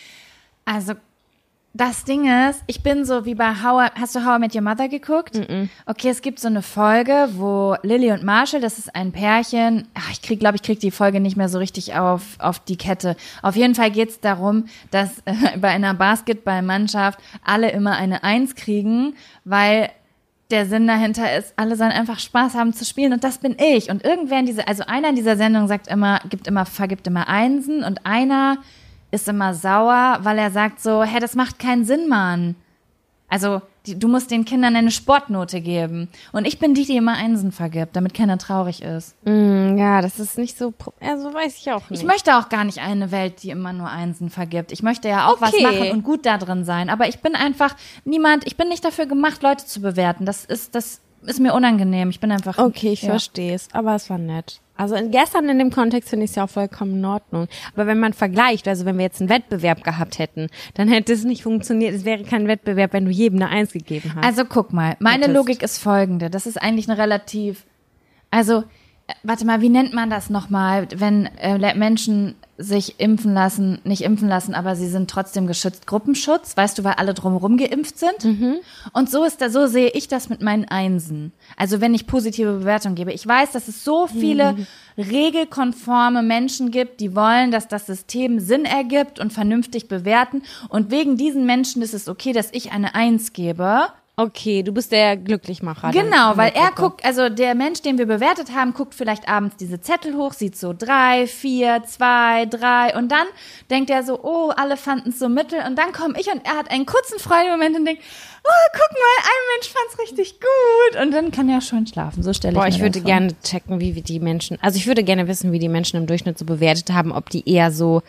Also, das Ding ist, ich bin so wie bei How I, hast du How I Met Your Mother geguckt? Mm-mm. Okay, es gibt so eine Folge, wo Lily und Marshall, das ist ein Pärchen, ach, ich krieg, glaube ich, krieg die Folge nicht mehr so richtig auf, auf die Kette. Auf jeden Fall geht's darum, dass äh, bei einer Basketballmannschaft alle immer eine Eins kriegen, weil der Sinn dahinter ist, alle sollen einfach Spaß haben zu spielen und das bin ich. Und irgendwer in dieser, also einer in dieser Sendung sagt immer, gibt immer, vergibt immer Einsen und einer ist immer sauer, weil er sagt so, hä, das macht keinen Sinn, Mann. Also, die, du musst den Kindern eine Sportnote geben. Und ich bin die, die immer Einsen vergibt, damit keiner traurig ist. Mm, ja, das ist nicht so, also weiß ich auch nicht. Ich möchte auch gar nicht eine Welt, die immer nur Einsen vergibt. Ich möchte ja auch Okay. was machen und gut da drin sein. Aber ich bin einfach niemand, ich bin nicht dafür gemacht, Leute zu bewerten. Das ist, das ist mir unangenehm. Ich bin einfach. Okay, ich ja. verstehe es, aber es war nett. Also in, gestern in dem Kontext finde ich es ja auch vollkommen in Ordnung. Aber wenn man vergleicht, also wenn wir jetzt einen Wettbewerb gehabt hätten, dann hätte es nicht funktioniert. Es wäre kein Wettbewerb, wenn du jedem eine Eins gegeben hast. Also guck mal, meine Hättest. Logik ist folgende. Das ist eigentlich eine relativ, also äh, warte mal, wie nennt man das nochmal, wenn äh, Menschen sich impfen lassen, nicht impfen lassen, aber sie sind trotzdem geschützt. Gruppenschutz, weißt du, weil alle drumherum geimpft sind. Mhm. Und so ist da, so sehe ich das mit meinen Einsen. Also wenn ich positive Bewertung gebe. Ich weiß, dass es so viele mhm. regelkonforme Menschen gibt, die wollen, dass das System Sinn ergibt und vernünftig bewerten. Und wegen diesen Menschen ist es okay, dass ich eine Eins gebe. Okay, du bist der Glücklichmacher. Genau, weil er guckt, also der Mensch, den wir bewertet haben, guckt vielleicht abends diese Zettel hoch, sieht so drei, vier, zwei, drei und dann denkt er so, oh, alle fanden es so mittel und dann komme ich und er hat einen kurzen Freudemoment und denkt, oh, guck mal, ein Mensch fand's richtig gut und dann kann er schon schlafen, so stelle ich Boah, mir ich das würde vor. gerne checken, wie wir die Menschen, also ich würde gerne wissen, wie die Menschen im Durchschnitt so bewertet haben, ob die eher so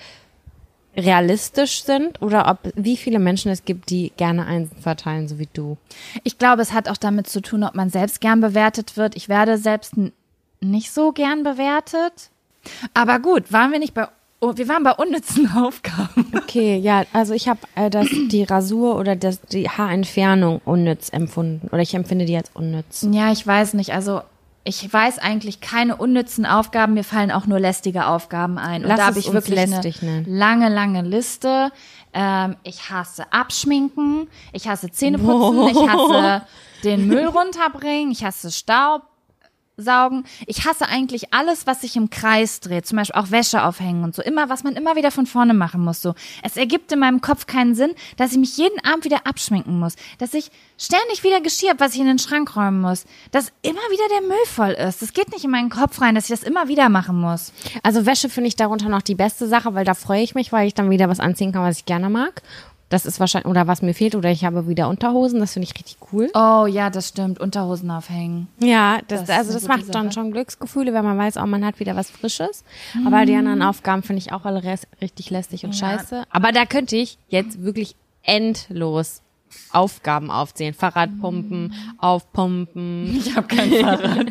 realistisch sind oder ob wie viele Menschen es gibt, die gerne Einsen verteilen, so wie du. Ich glaube, es hat auch damit zu tun, ob man selbst gern bewertet wird. Ich werde selbst n- nicht so gern bewertet. Aber gut, waren wir nicht bei, oh, wir waren bei unnützen Aufgaben. Okay, ja, also ich habe äh, das die Rasur oder das die Haarentfernung unnütz empfunden oder ich empfinde die als unnütz. Ja, ich weiß nicht, also ich weiß eigentlich keine unnützen Aufgaben, mir fallen auch nur lästige Aufgaben ein. Und Lass da es habe ich uns wirklich lästig eine nennen. lange, lange Liste. Ähm, ich hasse Abschminken, ich hasse Zähneputzen, ich hasse den Müll runterbringen, ich hasse Staub saugen. Ich hasse eigentlich alles, was sich im Kreis dreht, zum Beispiel auch Wäsche aufhängen und so. Immer, was man immer wieder von vorne machen muss. So, es ergibt in meinem Kopf keinen Sinn, dass ich mich jeden Abend wieder abschminken muss, dass ich ständig wieder Geschirr, was ich in den Schrank räumen muss, dass immer wieder der Müll voll ist. Das geht nicht in meinen Kopf rein, dass ich das immer wieder machen muss. Also Wäsche finde ich darunter noch die beste Sache, weil da freue ich mich, weil ich dann wieder was anziehen kann, was ich gerne mag. Das ist wahrscheinlich, oder was mir fehlt, oder ich habe wieder Unterhosen, das finde ich richtig cool. Oh ja, das stimmt, Unterhosen aufhängen. Ja, das, Das ist also eine das gute macht dann Sache. schon Glücksgefühle, wenn man weiß, oh, man hat wieder was Frisches. Aber die anderen Aufgaben finde ich auch alle res- richtig lästig und Ja. scheiße. Aber da könnte ich jetzt wirklich endlos Aufgaben aufzählen. Fahrradpumpen, aufpumpen, Ich habe kein Fahrrad.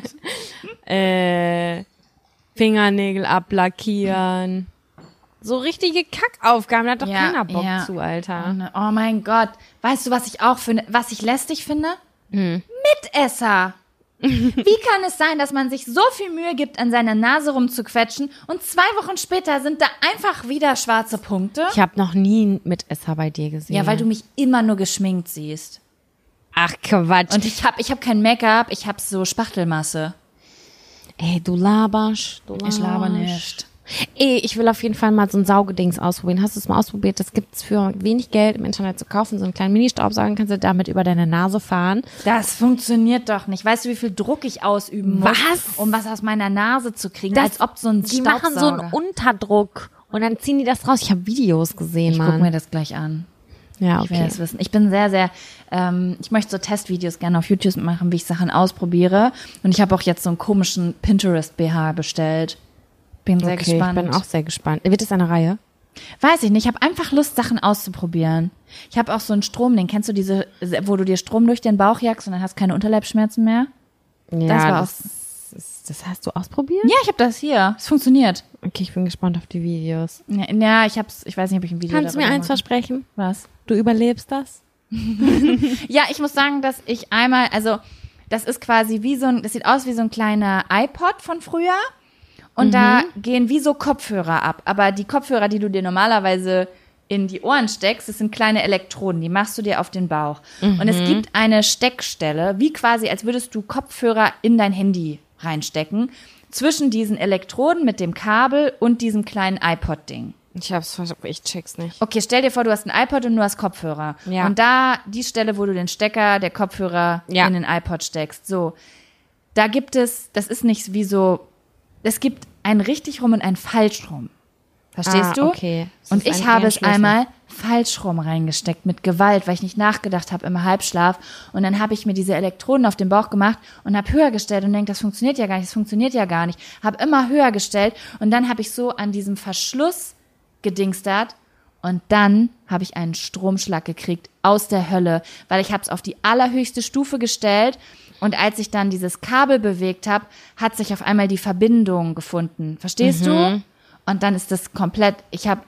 äh, Fingernägel ablackieren. So richtige Kackaufgaben, da hat doch Ja, keiner Bock ja. zu, Alter. Oh mein Gott. Weißt du, was ich auch finde, was ich lästig finde? Hm. Mitesser. Wie kann es sein, dass man sich so viel Mühe gibt, an seiner Nase rumzuquetschen und zwei Wochen später sind da einfach wieder schwarze Punkte? Ich habe noch nie einen Mitesser bei dir gesehen. Ja, weil du mich immer nur geschminkt siehst. Ach, Quatsch. Und ich hab, ich hab kein Make-up, ich hab so Spachtelmasse. Ey, du laberst, du laberst. Ich laber nicht. Ey, ich will auf jeden Fall mal so ein Saugedings ausprobieren. Hast du es mal ausprobiert? Das gibt's für wenig Geld im Internet zu kaufen. So einen kleinen Mini-Staubsauger, kannst du damit über deine Nase fahren. Das funktioniert doch nicht. Weißt du, wie viel Druck ich ausüben muss, Was? um was aus meiner Nase zu kriegen? Das, Als ob so ein die Staubsauger. machen so einen Unterdruck und dann ziehen die das raus. Ich habe Videos gesehen, Ich Mann. guck mir das gleich an. Ja, Ich will okay. das wissen. Ich bin sehr, sehr, ähm, ich möchte so Testvideos gerne auf YouTube machen, wie ich Sachen ausprobiere. Und ich habe auch jetzt so einen komischen Pinterest-B H bestellt. Bin sehr Okay, gespannt. ich bin auch sehr gespannt. Wird es eine Reihe? Weiß ich nicht. Ich habe einfach Lust, Sachen auszuprobieren. Ich habe auch so einen Strom, den kennst du diese, wo du dir Strom durch den Bauch jagst und dann hast du keine Unterleibsschmerzen mehr? Ja, Das war das, das, das hast du ausprobiert? Ja, ich habe das hier. Es funktioniert. Okay, ich bin gespannt auf die Videos. Ja, ja, ich hab's, ich weiß nicht, ob ich ein Video Kannst du mir darüber eins mache. versprechen? Was? Du überlebst das? Ja, ich muss sagen, dass ich einmal, also das ist quasi wie so ein, das sieht aus wie so ein kleiner iPod von früher und Mhm. da gehen wie so Kopfhörer ab. Aber die Kopfhörer, die du dir normalerweise in die Ohren steckst, das sind kleine Elektroden, die machst du dir auf den Bauch. Und es gibt eine Steckstelle, wie quasi, als würdest du Kopfhörer in dein Handy reinstecken, zwischen diesen Elektroden mit dem Kabel und diesem kleinen iPod-Ding. Ich hab's versprochen, ich check's nicht. Okay, stell dir vor, du hast ein iPod und du hast Kopfhörer. Ja. Und da, die Stelle, wo du den Stecker der Kopfhörer Ja. in den iPod steckst, so, da gibt es, das ist nicht wie so, es gibt einen richtig rum und einen falsch rum. Verstehst Ah, du? okay. Das Und ist ich ein- habe eher es Schlüssel. einmal falsch rum reingesteckt mit Gewalt, weil ich nicht nachgedacht habe im Halbschlaf. Und dann habe ich mir diese Elektroden auf den Bauch gemacht und habe höher gestellt und denke, das funktioniert ja gar nicht, das funktioniert ja gar nicht. Habe immer höher gestellt und dann habe ich so an diesem Verschluss gedingstert und dann habe ich einen Stromschlag gekriegt aus der Hölle, weil ich habe es auf die allerhöchste Stufe gestellt und als ich dann dieses Kabel bewegt habe, hat sich auf einmal die Verbindung gefunden. Verstehst du? Und dann ist das komplett, ich habe,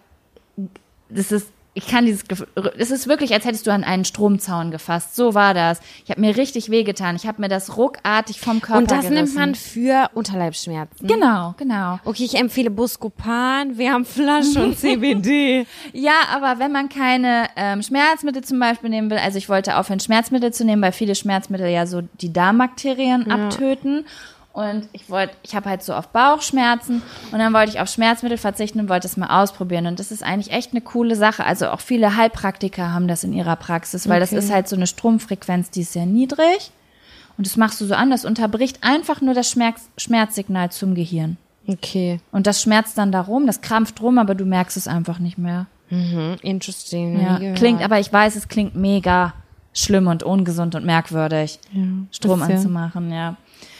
das ist, ich kann dieses, es ist wirklich, als hättest du an einen Stromzaun gefasst. So war das. Ich habe mir richtig wehgetan. Ich habe mir das ruckartig vom Körper Und das gerissen. nimmt man für Unterleibsschmerzen. Genau, genau. Okay, ich empfehle Buscopan, Wärmflasche und C B D. Ja, aber wenn man keine ähm, Schmerzmittel zum Beispiel nehmen will, also ich wollte aufhören, Schmerzmittel zu nehmen, weil viele Schmerzmittel ja so die Darmbakterien abtöten. Und ich wollte, ich habe halt so auf Bauchschmerzen und dann wollte ich auf Schmerzmittel verzichten und wollte es mal ausprobieren. Und das ist eigentlich echt eine coole Sache. Also auch viele Heilpraktiker haben das in ihrer Praxis, weil das Okay. ist halt so eine Stromfrequenz, die ist sehr niedrig. Und das machst du so an, das unterbricht einfach nur das Schmerz, Schmerzsignal zum Gehirn. Okay. Und das schmerzt dann darum, das krampft rum, aber du merkst es einfach nicht mehr. Mhm. Interesting. Ja, Nie klingt, gehört. aber ich weiß, es klingt mega schlimm und ungesund und merkwürdig, Ja, Strom bisschen. anzumachen, ja.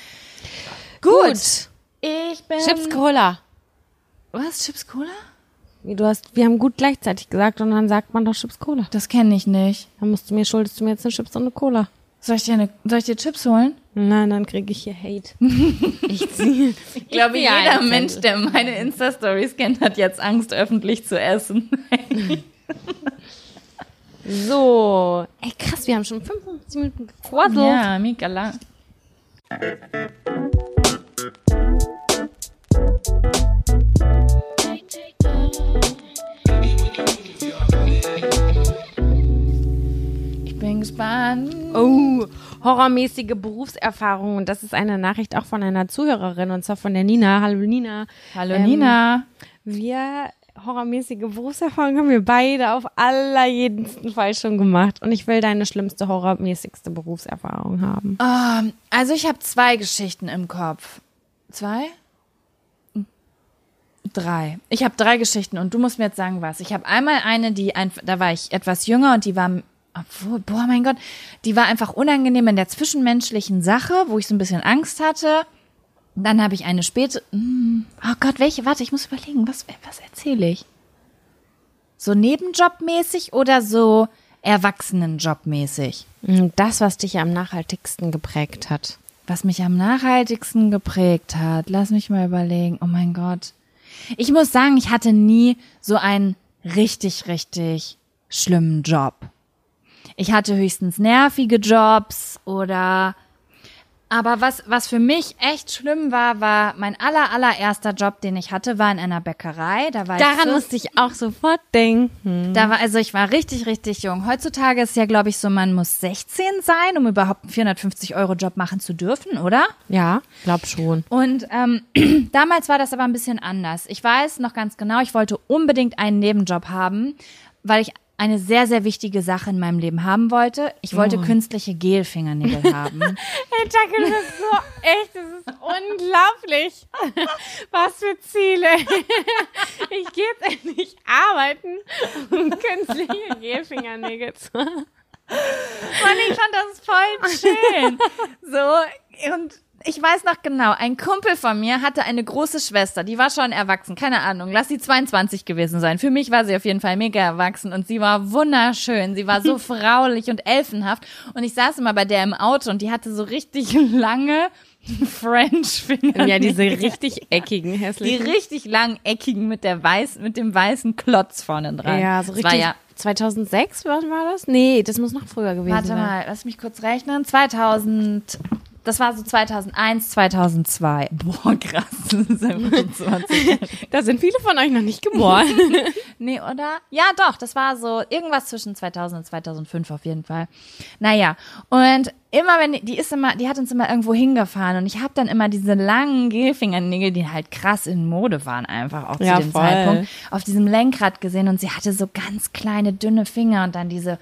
Gut. Ich bin... Chips Cola. Was? Chips Cola? Wie du hast, wir haben gut gleichzeitig gesagt und dann sagt man doch Chips Cola. Das kenne ich nicht. Dann musst du mir, schuldest du mir jetzt eine Chips und eine Cola. Soll ich dir, eine, soll ich dir Chips holen? Nein, dann kriege ich hier Hate. Ich ziehe. Ich glaube, ziehe jeder einen Mensch, Zettel. der meine Insta-Stories kennt, hat jetzt Angst, öffentlich zu essen. So. Ey, krass, wir haben schon fünfundfünfzig Minuten gequasselt. Ja, mega lang. Ich bin gespannt. Oh, horrormäßige Berufserfahrung. Und das ist eine Nachricht auch von einer Zuhörerin, und zwar von der Nina. Hallo Nina. Hallo Ähm, Nina. Wir, horrormäßige Berufserfahrung haben wir beide auf allerjedensten Fall schon gemacht. Und ich will deine schlimmste, horrormäßigste Berufserfahrung haben. Ähm, also ich habe zwei Geschichten im Kopf. Zwei? Drei. Ich habe drei Geschichten und du musst mir jetzt sagen, was. Ich habe einmal eine, die einfach, da war ich etwas jünger und die war, obwohl, boah, mein Gott, die war einfach unangenehm in der zwischenmenschlichen Sache, wo ich so ein bisschen Angst hatte. Dann habe ich eine späte, mm, oh Gott, welche? Warte, ich muss überlegen, was, was erzähle ich? So nebenjobmäßig oder so erwachsenenjobmäßig? Das, was dich am nachhaltigsten geprägt hat. Was mich am nachhaltigsten geprägt hat, lass mich mal überlegen. Oh mein Gott. Ich muss sagen, ich hatte nie so einen richtig, richtig schlimmen Job. Ich hatte höchstens nervige Jobs oder Aber was, was für mich echt schlimm war, war mein aller, allererster Job, den ich hatte, war in einer Bäckerei. Da war Daran ich musste ich auch sofort denken. Da war, also ich war richtig, richtig jung. Heutzutage ist ja, glaube ich, so, man muss sechzehn sein, um überhaupt einen vierhundertfünfzig Euro Job machen zu dürfen, oder? Ja, glaub schon. Und ähm, damals war das aber ein bisschen anders. Ich weiß noch ganz genau, ich wollte unbedingt einen Nebenjob haben, weil ich eine sehr, sehr wichtige Sache in meinem Leben haben wollte. Ich wollte oh. künstliche Gelfingernägel haben. Hey, Jacke, das ist so echt, das ist unglaublich. Was für Ziele. Ich gehe jetzt endlich arbeiten, um künstliche Gelfingernägel zu haben. Mann, ich fand das voll schön. So, und ich weiß noch genau, ein Kumpel von mir hatte eine große Schwester, die war schon erwachsen, keine Ahnung, lass sie zweiundzwanzig gewesen sein. Für mich war sie auf jeden Fall mega erwachsen und sie war wunderschön, sie war so fraulich und elfenhaft und ich saß immer bei der im Auto und die hatte so richtig lange French-Finger. Ja, diese richtig eckigen, hässlichen. Die richtig langen, eckigen mit der weißen, mit dem weißen Klotz vorne dran. Ja, so richtig. Ja zweitausendsechs, wann war das? Nee, das muss noch früher gewesen Warte sein. Warte mal, lass mich kurz rechnen. zweitausend Das war so zweitausendeins, zweitausendzwei. Boah, krass. Das ist einfach schon zwanzig. Da sind viele von euch noch nicht geboren. Nee, oder? Ja, doch. Das war so irgendwas zwischen zweitausend und zweitausendfünf auf jeden Fall. Naja, und immer wenn, die, die ist immer, die hat uns immer irgendwo hingefahren und ich habe dann immer diese langen Gelfingernägel, die halt krass in Mode waren einfach auch ja, zu dem voll. Zeitpunkt, auf diesem Lenkrad gesehen und sie hatte so ganz kleine, dünne Finger und dann diese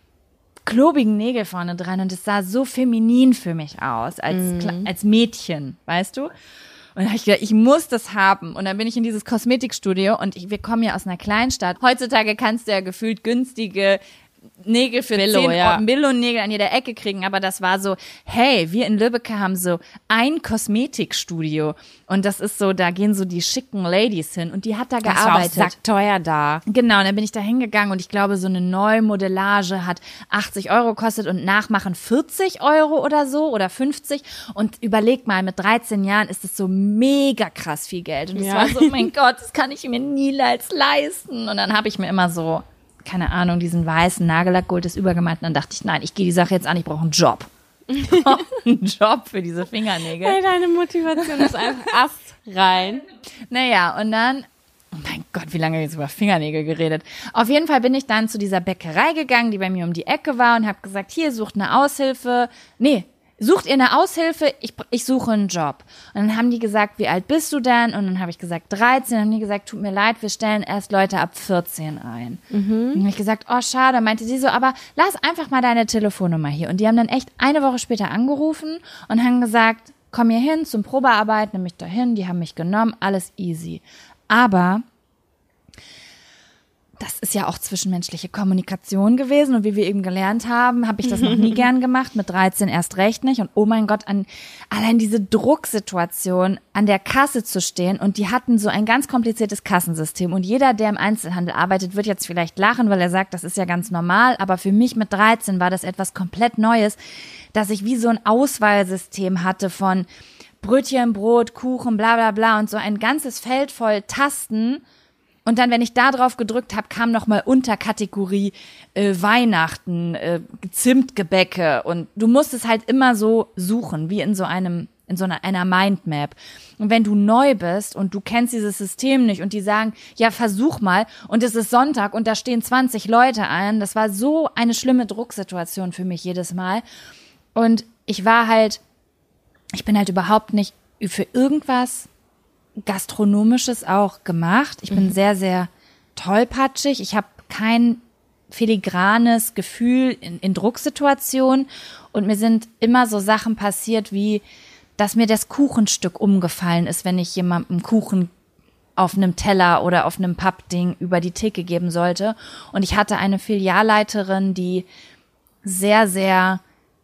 klobigen Nägel vorne dran und es sah so feminin für mich aus, als, mm. als Mädchen, weißt du? Und dann habe ich gedacht, ich muss das haben. Und dann bin ich in dieses Kosmetikstudio und ich, wir kommen ja aus einer Kleinstadt. Heutzutage kannst du ja gefühlt günstige Nägel für Billo, zehn ja. Euro, Billo-Nägel an jeder Ecke kriegen, aber das war so, hey, wir in Lübbecke haben so ein Kosmetikstudio und das ist so, da gehen so die schicken Ladies hin und die hat da gearbeitet. Das war auch sackteuer da. Genau, und dann bin ich da hingegangen und ich glaube, so eine Neumodellage hat achtzig Euro gekostet und Nachmachen vierzig Euro oder so oder fünfzig und überleg mal, mit dreizehn Jahren ist das so mega krass viel Geld und es ja. war so, oh mein Gott, das kann ich mir niemals leisten und dann habe ich mir immer so keine Ahnung, diesen weißen Nagellack geholt, das übergemalt. Und dann dachte ich, nein, ich gehe die Sache jetzt an, ich brauche einen Job. Ich brauche einen Job für diese Fingernägel. Hey, deine Motivation ist einfach astrein. Naja, und dann, oh mein Gott, wie lange habe ich jetzt über Fingernägel geredet. Auf jeden Fall bin ich dann zu dieser Bäckerei gegangen, die bei mir um die Ecke war und habe gesagt, hier, sucht eine Aushilfe. Nee, sucht ihr eine Aushilfe? Ich, ich suche einen Job. Und dann haben die gesagt, wie alt bist du denn? Und dann habe ich gesagt, dreizehn. Und dann haben die gesagt, tut mir leid, wir stellen erst Leute ab vierzehn ein. Mhm. Und dann habe ich gesagt, oh, schade. Meinte sie so, aber lass einfach mal deine Telefonnummer hier. Und die haben dann echt eine Woche später angerufen und haben gesagt, komm hier hin zum Probearbeiten, nimm mich da hin. Die haben mich genommen, alles easy. Aber das ist ja auch zwischenmenschliche Kommunikation gewesen und wie wir eben gelernt haben, habe ich das noch nie gern gemacht, mit dreizehn erst recht nicht und oh mein Gott, an allein diese Drucksituation, an der Kasse zu stehen und die hatten so ein ganz kompliziertes Kassensystem und jeder, der im Einzelhandel arbeitet, wird jetzt vielleicht lachen, weil er sagt, das ist ja ganz normal, aber für mich mit dreizehn war das etwas komplett Neues, dass ich wie so ein Auswahlsystem hatte von Brötchen, Brot, Kuchen, bla bla bla und so ein ganzes Feld voll Tasten. Und dann, wenn ich da drauf gedrückt habe, kam nochmal Unterkategorie äh, Weihnachten, äh, Zimtgebäcke und du musst es halt immer so suchen, wie in so einem, in so einer, einer Mindmap. Und wenn du neu bist und du kennst dieses System nicht und die sagen, ja, versuch mal und es ist Sonntag und da stehen zwanzig Leute ein, das war so eine schlimme Drucksituation für mich jedes Mal. Und ich war halt, ich bin halt überhaupt nicht für irgendwas Gastronomisches auch gemacht. Ich bin mhm. sehr, sehr tollpatschig. Ich habe kein filigranes Gefühl in, in Drucksituationen und mir sind immer so Sachen passiert, wie dass mir das Kuchenstück umgefallen ist, wenn ich jemandem Kuchen auf einem Teller oder auf einem Pappding über die Theke geben sollte. Und ich hatte eine Filialleiterin, die sehr, sehr,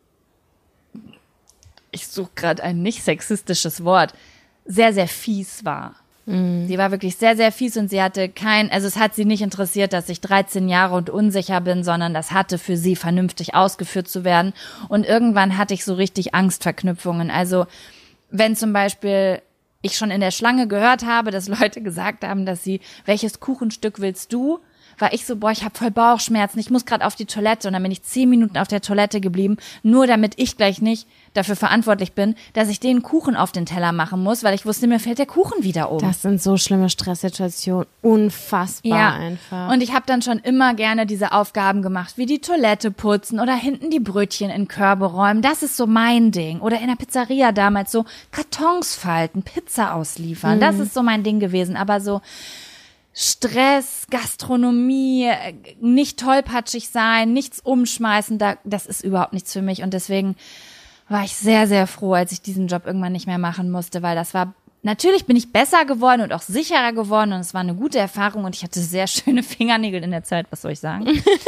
ich suche gerade ein nicht sexistisches Wort, sehr, sehr fies war. Mhm. Sie war wirklich sehr, sehr fies und sie hatte kein, also es hat sie nicht interessiert, dass ich dreizehn Jahre und unsicher bin, sondern das hatte für sie vernünftig ausgeführt zu werden. Und irgendwann hatte ich so richtig Angstverknüpfungen. Also wenn zum Beispiel ich schon in der Schlange gehört habe, dass Leute gesagt haben, dass sie, welches Kuchenstück willst du? war ich so, boah, ich habe voll Bauchschmerzen, ich muss gerade auf die Toilette. Und dann bin ich zehn Minuten auf der Toilette geblieben, nur damit ich gleich nicht dafür verantwortlich bin, dass ich den Kuchen auf den Teller machen muss, weil ich wusste, mir fällt der Kuchen wieder um. Das sind so schlimme Stresssituationen. Unfassbar ja. einfach. Und ich habe dann schon immer gerne diese Aufgaben gemacht, wie die Toilette putzen oder hinten die Brötchen in Körbe räumen. Das ist so mein Ding. Oder in der Pizzeria damals so Kartons falten, Pizza ausliefern. Mhm. Das ist so mein Ding gewesen. Aber so Stress, Gastronomie, nicht tollpatschig sein, nichts umschmeißen, das ist überhaupt nichts für mich. Und deswegen war ich sehr, sehr froh, als ich diesen Job irgendwann nicht mehr machen musste, weil das war, natürlich bin ich besser geworden und auch sicherer geworden und es war eine gute Erfahrung und ich hatte sehr schöne Fingernägel in der Zeit, was soll ich sagen?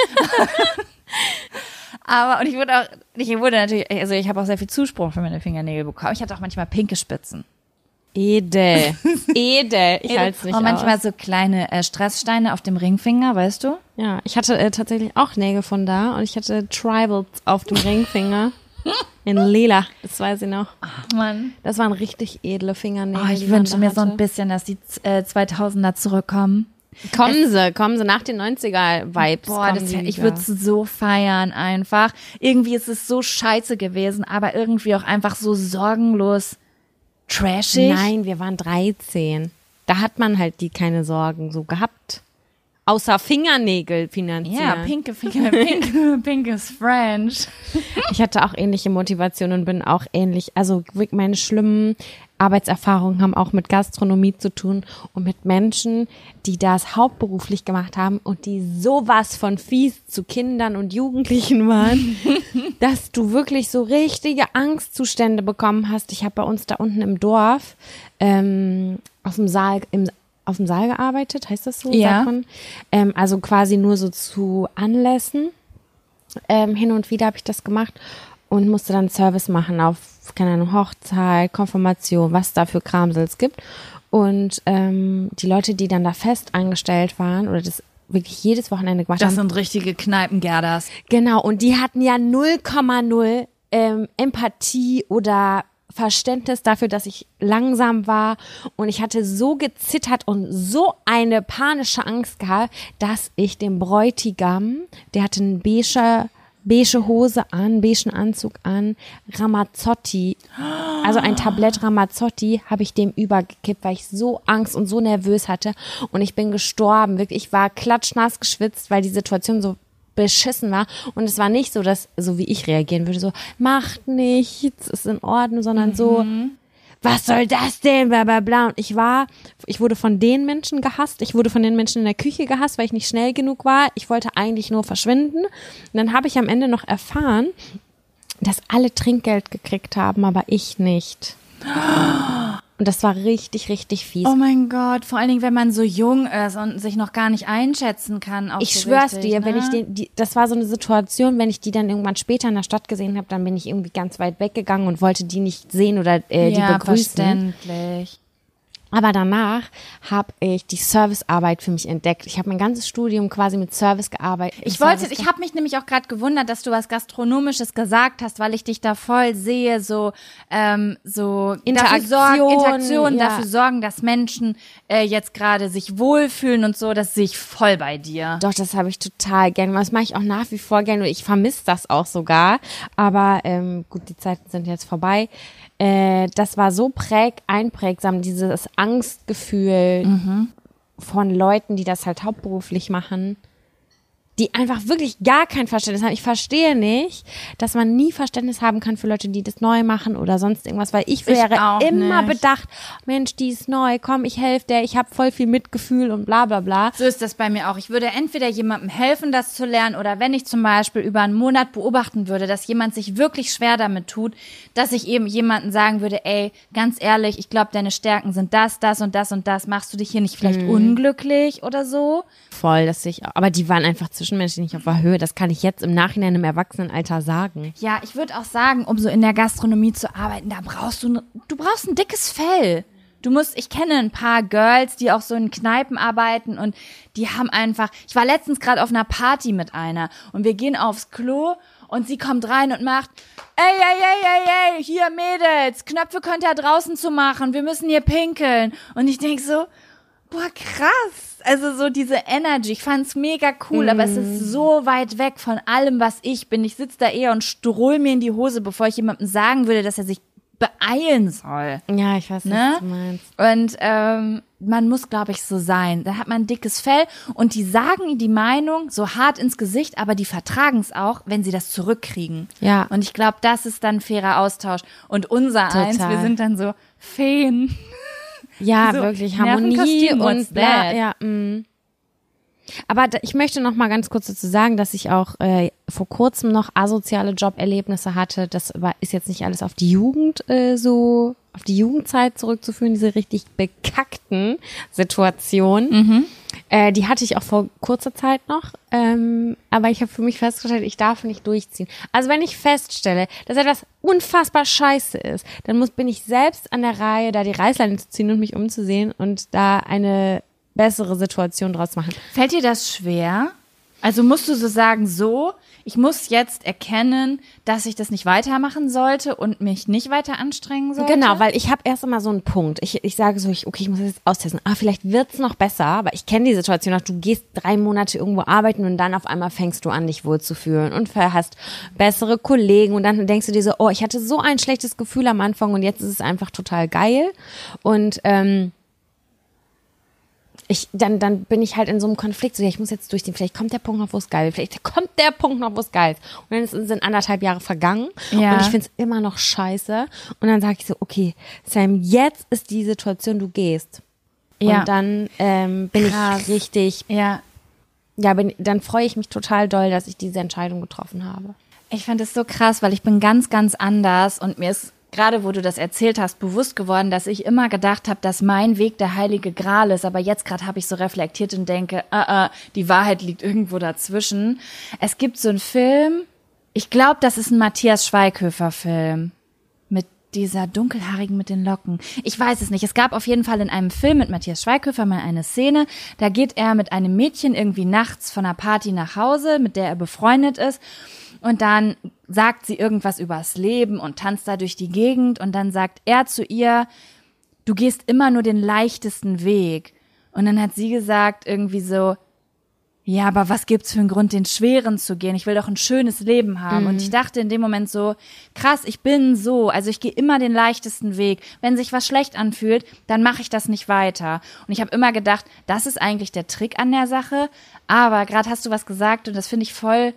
Aber, und ich wurde auch, ich wurde natürlich, also ich habe auch sehr viel Zuspruch für meine Fingernägel bekommen. Ich hatte auch manchmal pinke Spitzen. Edel. Edel. Ich halte es nicht aus. Und manchmal so kleine äh, Stresssteine auf dem Ringfinger, weißt du? Ja, ich hatte äh, tatsächlich auch Nägel von da und ich hatte Tribals auf dem Ringfinger. In lila, das weiß ich noch. Ach, Mann. Das waren richtig edle Fingernägel. Oh, ich wünsche mir so ein bisschen, dass die äh, zweitausender zurückkommen. Kommen sie, kommen sie nach den neunziger-Vibes. Boah, das, ich würde es so feiern einfach. Irgendwie ist es so scheiße gewesen, aber irgendwie auch einfach so sorgenlos trashig. Nein, wir waren dreizehn. Da hat man halt die keine Sorgen so gehabt. Außer Fingernägel finanzieren. Ja, pinke Finger, pink, pink is French. Ich hatte auch ähnliche Motivationen und bin auch ähnlich. Also meine schlimmen Arbeitserfahrungen haben auch mit Gastronomie zu tun und mit Menschen, die das hauptberuflich gemacht haben und die sowas von fies zu Kindern und Jugendlichen waren, dass du wirklich so richtige Angstzustände bekommen hast. Ich habe bei uns da unten im Dorf ähm, aus dem Saal, im auf dem Saal gearbeitet, heißt das so? Ja. Ähm, also quasi nur so zu Anlässen. Ähm, hin und wieder habe ich das gemacht und musste dann Service machen auf, keine Ahnung, Hochzeit, Konfirmation, was da für Kramsels gibt. Und ähm, die Leute, die dann da fest angestellt waren oder das wirklich jedes Wochenende gemacht das haben. Das sind richtige Kneipengerdas. Genau, und die hatten ja null Komma null ähm, Empathie oder Verständnis dafür, dass ich langsam war und ich hatte so gezittert und so eine panische Angst gehabt, dass ich dem Bräutigam, der hatte eine beige, beige Hose an, beigen Anzug an, Ramazzotti, also ein Tablett Ramazzotti habe ich dem übergekippt, weil ich so Angst und so nervös hatte und ich bin gestorben, wirklich, ich war klatschnass geschwitzt, weil die Situation so beschissen war und es war nicht so, dass, so wie ich reagieren würde, so, macht nichts, ist in Ordnung, sondern mhm. so, was soll das denn, bla bla bla. Und ich war, ich wurde von den Menschen gehasst, ich wurde von den Menschen in der Küche gehasst, weil ich nicht schnell genug war, ich wollte eigentlich nur verschwinden und dann habe ich am Ende noch erfahren, dass alle Trinkgeld gekriegt haben, aber ich nicht. Und das war richtig, richtig fies. Oh mein Gott, vor allen Dingen, wenn man so jung ist und sich noch gar nicht einschätzen kann. Auch ich so schwör's richtig, dir, ne? wenn ich den, die, das war so eine Situation, wenn ich die dann irgendwann später in der Stadt gesehen habe, dann bin ich irgendwie ganz weit weggegangen und wollte die nicht sehen oder äh, die ja, begrüßen. Verständlich. Aber danach habe ich die Servicearbeit für mich entdeckt. Ich habe mein ganzes Studium quasi mit Service gearbeitet. Ich wollte, ich habe mich nämlich auch gerade gewundert, dass du was Gastronomisches gesagt hast, weil ich dich da voll sehe, so ähm, so Interaktion, dafür sorgen, Interaktion, ja. dafür sorgen, dass Menschen äh, jetzt gerade sich wohlfühlen und so. Das sehe ich voll bei dir. Doch, das habe ich total gerne. Das mache ich auch nach wie vor gerne. Ich vermisse das auch sogar. Aber ähm, gut, die Zeiten sind jetzt vorbei. Äh, das war so präg, einprägsam, dieses Angstgefühl mhm. von Leuten, die das halt hauptberuflich machen, die einfach wirklich gar kein Verständnis haben. Ich verstehe nicht, dass man nie Verständnis haben kann für Leute, die das neu machen oder sonst irgendwas, weil ich wäre ich immer nicht. bedacht, Mensch, die ist neu, komm, ich helfe der, ich habe voll viel Mitgefühl und bla bla bla. So ist das bei mir auch. Ich würde entweder jemandem helfen, das zu lernen, oder wenn ich zum Beispiel über einen Monat beobachten würde, dass jemand sich wirklich schwer damit tut, dass ich eben jemandem sagen würde, ey, ganz ehrlich, ich glaube, deine Stärken sind das, das und das und das, machst du dich hier nicht vielleicht mhm. unglücklich oder so? Voll, dass ich, aber die waren einfach zwischenmenschlich nicht auf der Höhe. Das kann ich jetzt im Nachhinein im Erwachsenenalter sagen. Ja, ich würde auch sagen, um so in der Gastronomie zu arbeiten, da brauchst du, du brauchst ein dickes Fell. Du musst, ich kenne ein paar Girls, die auch so in Kneipen arbeiten und die haben einfach, ich war letztens gerade auf einer Party mit einer und wir gehen aufs Klo und sie kommt rein und macht, ey, ey, ey, ey, ey, hier Mädels, Knöpfe könnt ihr draußen zu machen, wir müssen hier pinkeln. Und ich denk so, boah, krass. Also so diese Energy, ich fand's mega cool, mm. aber es ist so weit weg von allem, was ich bin. Ich sitze da eher und strohl mir in die Hose, bevor ich jemandem sagen würde, dass er sich beeilen soll. Ja, ich weiß, ne? was du meinst. Und ähm, man muss, glaube ich, so sein. Da hat man ein dickes Fell und die sagen die Meinung so hart ins Gesicht, aber die vertragen es auch, wenn sie das zurückkriegen. Ja. Und ich glaube, das ist dann fairer Austausch. Und unser Total. eins, wir sind dann so Feen. Ja, so, wirklich Harmonie Nervenkostüm, und what's bla, that? ja, mh. Aber da, ich möchte noch mal ganz kurz dazu sagen, dass ich auch äh, vor kurzem noch asoziale Joberlebnisse hatte. Das war ist jetzt nicht alles auf die Jugend äh, so, auf die Jugendzeit zurückzuführen, diese richtig bekackten Situationen. Mhm. Äh, die hatte ich auch vor kurzer Zeit noch, ähm, aber ich habe für mich festgestellt, ich darf nicht durchziehen. Also wenn ich feststelle, dass etwas unfassbar scheiße ist, dann muss bin ich selbst an der Reihe, da die Reißleine zu ziehen und mich umzusehen und da eine bessere Situation draus machen. Fällt dir das schwer? Also musst du so sagen, so, ich muss jetzt erkennen, dass ich das nicht weitermachen sollte und mich nicht weiter anstrengen sollte? Genau, weil ich habe erst einmal so einen Punkt. Ich, ich sage so, ich, okay, ich muss das jetzt austesten. Ah, vielleicht wird's noch besser, aber ich kenne die Situation auch. Du gehst drei Monate irgendwo arbeiten und dann auf einmal fängst du an, dich wohlzufühlen und hast bessere Kollegen und dann denkst du dir so, oh, ich hatte so ein schlechtes Gefühl am Anfang und jetzt ist es einfach total geil. Und ähm, Ich, dann, dann bin ich halt in so einem Konflikt, so, ja, ich muss jetzt durchziehen, vielleicht kommt der Punkt noch, wo es geil ist, vielleicht kommt der Punkt noch, wo es geil ist. Und dann ist, sind anderthalb Jahre vergangen ja. und ich find's immer noch scheiße. Und dann sage ich so, okay, Sam, jetzt ist die Situation, du gehst. Ja. Und dann ähm, bin Krass. ich richtig, Ja. ja, bin, dann freue ich mich total doll, dass ich diese Entscheidung getroffen habe. Ich fand es so krass, weil ich bin ganz, ganz anders und mir ist gerade, wo du das erzählt hast, bewusst geworden, dass ich immer gedacht habe, dass mein Weg der heilige Gral ist. Aber jetzt gerade habe ich so reflektiert und denke, uh, uh, die Wahrheit liegt irgendwo dazwischen. Es gibt so einen Film, ich glaube, das ist ein Matthias Schweighöfer-Film mit dieser Dunkelhaarigen mit den Locken. Ich weiß es nicht. Es gab auf jeden Fall in einem Film mit Matthias Schweighöfer mal eine Szene, da geht er mit einem Mädchen irgendwie nachts von einer Party nach Hause, mit der er befreundet ist. Und dann sagt sie irgendwas übers Leben und tanzt da durch die Gegend. Und dann sagt er zu ihr, du gehst immer nur den leichtesten Weg. Und dann hat sie gesagt irgendwie so, ja, aber was gibt's für einen Grund, den schweren zu gehen? Ich will doch ein schönes Leben haben. Mhm. Und ich dachte in dem Moment so, krass, ich bin so. Also ich gehe immer den leichtesten Weg. Wenn sich was schlecht anfühlt, dann mache ich das nicht weiter. Und ich habe immer gedacht, das ist eigentlich der Trick an der Sache. Aber gerade hast du was gesagt und das finde ich voll...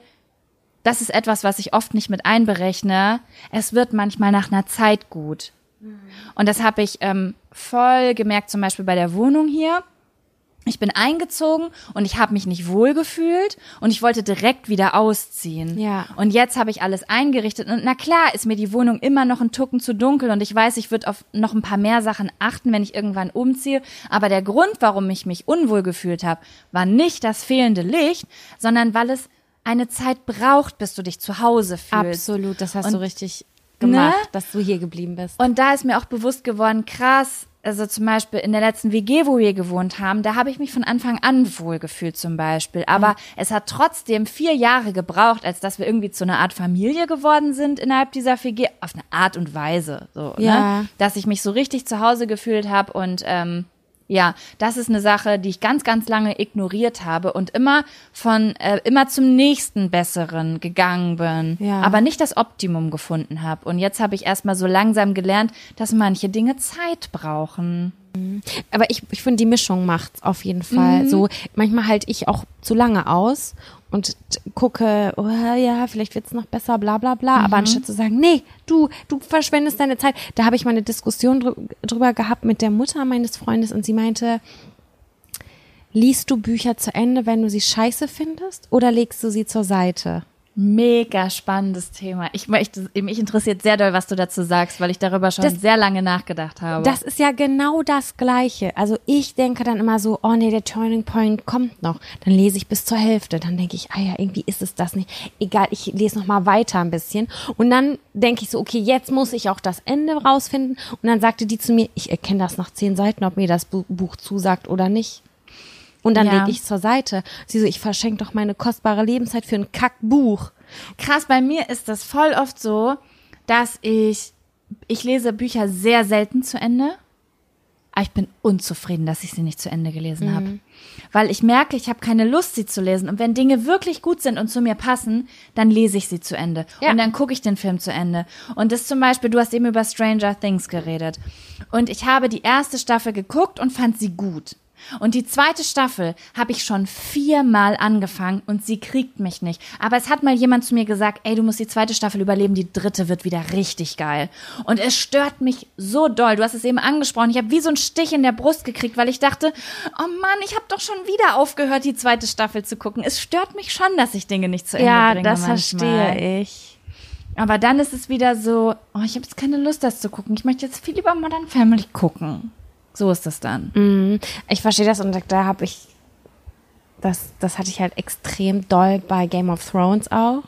Das ist etwas, was ich oft nicht mit einberechne. Es wird manchmal nach einer Zeit gut. Mhm. Und das habe ich ähm, voll gemerkt, zum Beispiel bei der Wohnung hier. Ich bin eingezogen und ich habe mich nicht wohl gefühlt und ich wollte direkt wieder ausziehen. Ja. Und jetzt habe ich alles eingerichtet und na klar ist mir die Wohnung immer noch ein Tucken zu dunkel und ich weiß, ich würde auf noch ein paar mehr Sachen achten, wenn ich irgendwann umziehe. Aber der Grund, warum ich mich unwohl gefühlt habe, war nicht das fehlende Licht, sondern weil es eine Zeit braucht, bis du dich zu Hause fühlst. Absolut, das hast und, du richtig gemacht, ne? dass du hier geblieben bist. Und da ist mir auch bewusst geworden, krass, also zum Beispiel in der letzten W G, wo wir gewohnt haben, da habe ich mich von Anfang an wohl gefühlt zum Beispiel. Aber mhm. es hat trotzdem vier Jahre gebraucht, als dass wir irgendwie zu einer Art Familie geworden sind innerhalb dieser W G, auf eine Art und Weise, so, ja. ne? Dass ich mich so richtig zu Hause gefühlt habe und ähm, ja, das ist eine Sache, die ich ganz, ganz lange ignoriert habe und immer von, äh, immer zum nächsten Besseren gegangen bin, ja. aber nicht das Optimum gefunden habe. Und jetzt habe ich erstmal so langsam gelernt, dass manche Dinge Zeit brauchen. Aber ich, ich finde, die Mischung macht's auf jeden Fall. Mhm. So, manchmal halte ich auch zu lange aus und gucke, oh ja, vielleicht wird's noch besser, bla bla bla. Mhm. Aber anstatt zu sagen, nee, du, du verschwendest deine Zeit. Da habe ich mal eine Diskussion drü- drüber gehabt mit der Mutter meines Freundes und sie meinte, liest du Bücher zu Ende, wenn du sie scheiße findest oder legst du sie zur Seite? Mega spannendes Thema. Ich möchte, mich interessiert sehr doll, was du dazu sagst, weil ich darüber schon das, sehr lange nachgedacht habe. Das ist ja genau das Gleiche. Also ich denke dann immer so, oh nee, der Turning Point kommt noch. Dann lese ich bis zur Hälfte. Dann denke ich, ah ja, irgendwie ist es das nicht. Egal, ich lese noch mal weiter ein bisschen. Und dann denke ich so, okay, jetzt muss ich auch das Ende rausfinden. Und dann sagte die zu mir, ich erkenne das nach zehn Seiten, ob mir das Buch zusagt oder nicht. Und dann ja. lege ich zur Seite. Sie so, ich verschenke doch meine kostbare Lebenszeit für ein Kackbuch. Krass, bei mir ist das voll oft so, dass ich, ich lese Bücher sehr selten zu Ende. aber ich bin unzufrieden, dass ich sie nicht zu Ende gelesen mhm. habe. Weil ich merke, ich habe keine Lust, sie zu lesen. Und wenn Dinge wirklich gut sind und zu mir passen, dann lese ich sie zu Ende. Ja. Und dann gucke ich den Film zu Ende. Und das zum Beispiel, du hast eben über Stranger Things geredet. Und ich habe die erste Staffel geguckt und fand sie gut. Und die zweite Staffel habe ich schon viermal angefangen und sie kriegt mich nicht. Aber es hat mal jemand zu mir gesagt, ey, du musst die zweite Staffel überleben, die dritte wird wieder richtig geil. Und es stört mich so doll. Du hast es eben angesprochen. Ich habe wie so einen Stich in der Brust gekriegt, weil ich dachte, oh Mann, ich habe doch schon wieder aufgehört, die zweite Staffel zu gucken. Es stört mich schon, dass ich Dinge nicht zu Ende ja, bringe. Ja, das manchmal. verstehe ich. Aber dann ist es wieder so, oh, ich habe jetzt keine Lust, das zu gucken. Ich möchte jetzt viel lieber Modern Family gucken. So ist das dann. Mm, ich verstehe das und da habe ich, das, das hatte ich halt extrem doll bei Game of Thrones auch.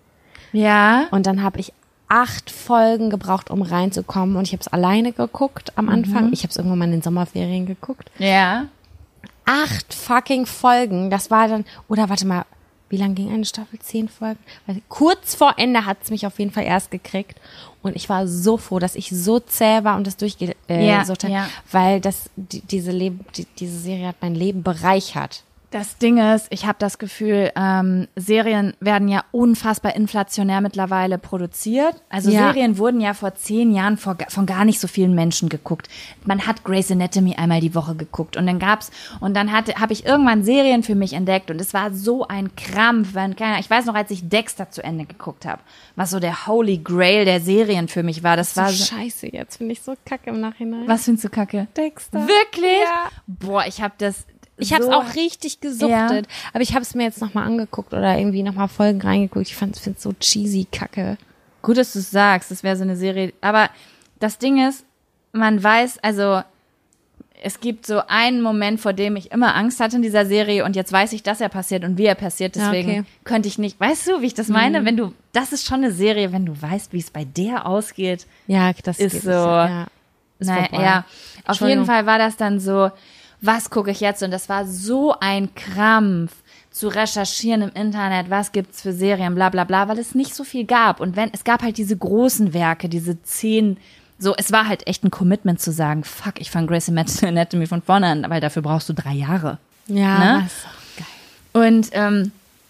Ja. Und dann habe ich acht Folgen gebraucht, um reinzukommen und ich habe es alleine geguckt am Anfang. Mhm. Ich habe es irgendwann mal in den Sommerferien geguckt. Ja. Acht fucking Folgen, das war dann, oder warte mal, wie lang ging eine Staffel? Zehn Folgen? Also kurz vor Ende hat es mich auf jeden Fall erst gekriegt. Und ich war so froh, dass ich so zäh war und das durchgesucht äh, ja, so ja. weil das die, diese Leben die, diese Serie hat mein Leben bereichert. Das Ding ist, ich habe das Gefühl, ähm, Serien werden ja unfassbar inflationär mittlerweile produziert. Also ja. Serien wurden ja vor zehn Jahren vor, von gar nicht so vielen Menschen geguckt. Man hat Grey's Anatomy einmal die Woche geguckt und dann gab's und dann hatte habe ich irgendwann Serien für mich entdeckt und es war so ein Krampf. Wenn, ich weiß noch, als ich Dexter zu Ende geguckt habe, was so der Holy Grail der Serien für mich war. Das, das war so scheiße. Jetzt finde ich so kacke im Nachhinein. Was findest du kacke? Dexter. Wirklich? Ja. Boah, ich habe das. Ich habe es so, auch richtig gesuchtet, ja. aber ich habe es mir jetzt nochmal angeguckt oder irgendwie nochmal Folgen reingeguckt. Ich finde es so cheesy kacke. Gut, dass du es sagst, das wäre so eine Serie. Aber das Ding ist, man weiß, also es gibt so einen Moment, vor dem ich immer Angst hatte in dieser Serie und jetzt weiß ich, dass er passiert und wie er passiert. Deswegen okay. könnte ich nicht, weißt du, wie ich das meine? Mhm. Wenn du, das ist schon eine Serie, wenn du weißt, wie es bei der ausgeht. Ja, das ist geht so. Ja, ist nein, ja, auf jeden Fall war das dann so. Was gucke ich jetzt? Und das war so ein Krampf, zu recherchieren im Internet, was gibt's für Serien, bla bla bla, weil es nicht so viel gab. Und wenn, es gab halt diese großen Werke, diese zehn, so, es war halt echt ein Commitment zu sagen, fuck, ich fange Grey's Anatomy von vorne an, weil dafür brauchst du drei Jahre. Ja, ne? das ist auch geil. Und ähm,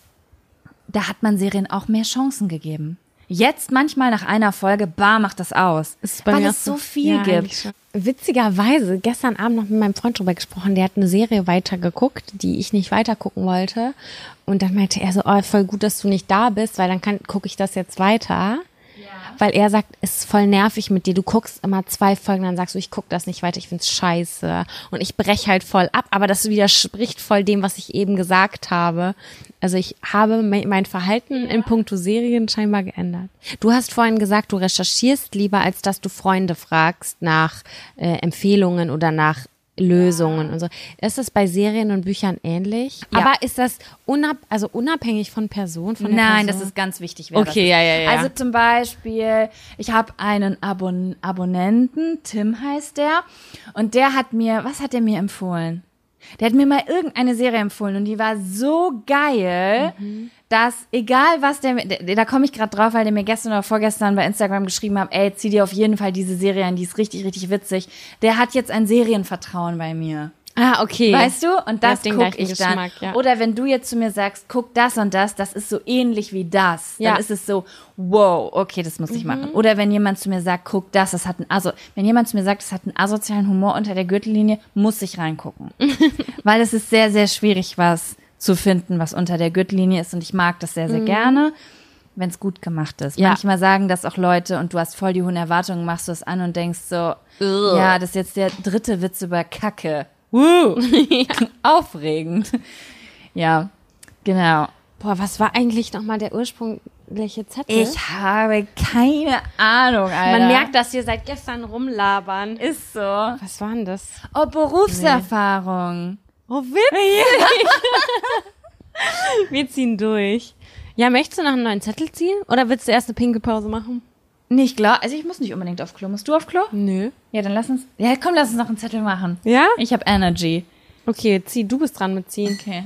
da hat man Serien auch mehr Chancen gegeben. Jetzt manchmal nach einer Folge, bar, macht das aus. Ist bei weil mir es so viel ja, gibt. Witzigerweise, gestern Abend noch mit meinem Freund drüber gesprochen, der hat eine Serie weitergeguckt, die ich nicht weitergucken wollte. Und dann meinte er so, oh, voll gut, dass du nicht da bist, weil dann kann gucke ich das jetzt weiter. Ja. Weil er sagt, es ist voll nervig mit dir. Du guckst immer zwei Folgen, dann sagst du, ich guck das nicht weiter, ich find's scheiße. Und ich breche halt voll ab, aber das widerspricht voll dem, was ich eben gesagt habe. Also ich habe mein Verhalten in puncto Serien scheinbar geändert. Du hast vorhin gesagt, du recherchierst lieber, als dass du Freunde fragst nach äh, Empfehlungen oder nach Lösungen ja. und so. Ist das bei Serien und Büchern ähnlich? Ja. Aber ist das unab also unabhängig von Person? Von der Nein, Person? Das ist ganz wichtig. Wer okay, das ja, ja, ja. Also zum Beispiel, ich habe einen Abon- Abonnenten, Tim heißt der, und der hat mir, was hat der mir empfohlen? Der hat mir mal irgendeine Serie empfohlen und die war so geil, mhm. dass egal was der, der da komme ich gerade drauf, weil der mir gestern oder vorgestern bei Instagram geschrieben hat, ey, zieh dir auf jeden Fall diese Serie an, die ist richtig, richtig witzig. Der hat jetzt ein Serienvertrauen bei mir. Ah, okay. Weißt du? Und das gucke ich dann. Geschmack, ja. Oder wenn du jetzt zu mir sagst, guck das und das, das ist so ähnlich wie das. Dann ja. ist es so, wow, okay, das muss ich mhm. machen. Oder wenn jemand zu mir sagt, guck das, das hat ein, also, wenn jemand zu mir sagt, das hat einen asozialen Humor unter der Gürtellinie, muss ich reingucken. Weil es ist sehr, sehr schwierig, was zu finden, was unter der Gürtellinie ist. Und ich mag das sehr, sehr mhm. gerne, wenn es gut gemacht ist. Ja. Manchmal sagen das auch Leute und du hast voll die hohen Erwartungen, machst du es an und denkst so, Ugh. ja, das ist jetzt der dritte Witz über Kacke. Uh, ja. Aufregend. Ja, genau. Boah, was war eigentlich nochmal der ursprüngliche Zettel? Ich habe keine Ahnung, Alter. Man merkt, dass wir seit gestern rumlabern. Ist so. Was war denn das? Oh, Berufserfahrung. Nee. Oh, witzig. Wir ziehen durch. Ja, möchtest du noch einen neuen Zettel ziehen? Oder willst du erst eine pinke Pause machen? Nicht klar, also ich muss nicht unbedingt auf Klo. Musst du auf Klo? Nö. Ja, dann lass uns, ja komm, lass uns noch einen Zettel machen. Ja? Ich habe Energy. Okay, zieh, du bist dran mit ziehen. Okay.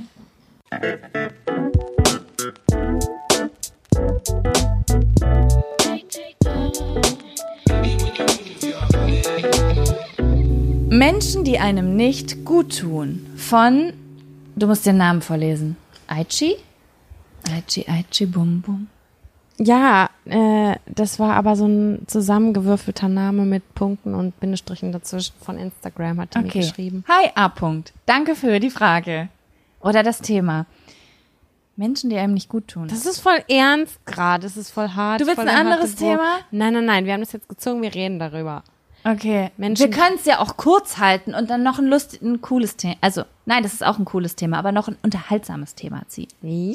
Menschen, die einem nicht gut tun. Von, du musst den Namen vorlesen. Aichi? Aichi, Aichi, Bum Bum. Ja, äh, das war aber so ein zusammengewürfelter Name mit Punkten und Bindestrichen dazwischen von Instagram, hat er Okay. mir geschrieben. Hi A. -Punkt. Danke für die Frage. Oder das Thema. Menschen, die einem nicht gut tun. Das ist voll ernst gerade, das ist voll hart. Du willst voll ein der anderes harte Wurf. Thema? Nein, nein, nein, wir haben das jetzt gezogen, wir reden darüber. Okay. Menschen- Wir können es ja auch kurz halten und dann noch ein lust, ein cooles Thema. Also, nein, das ist auch ein cooles Thema, aber noch ein unterhaltsames Thema ziehen. Ja!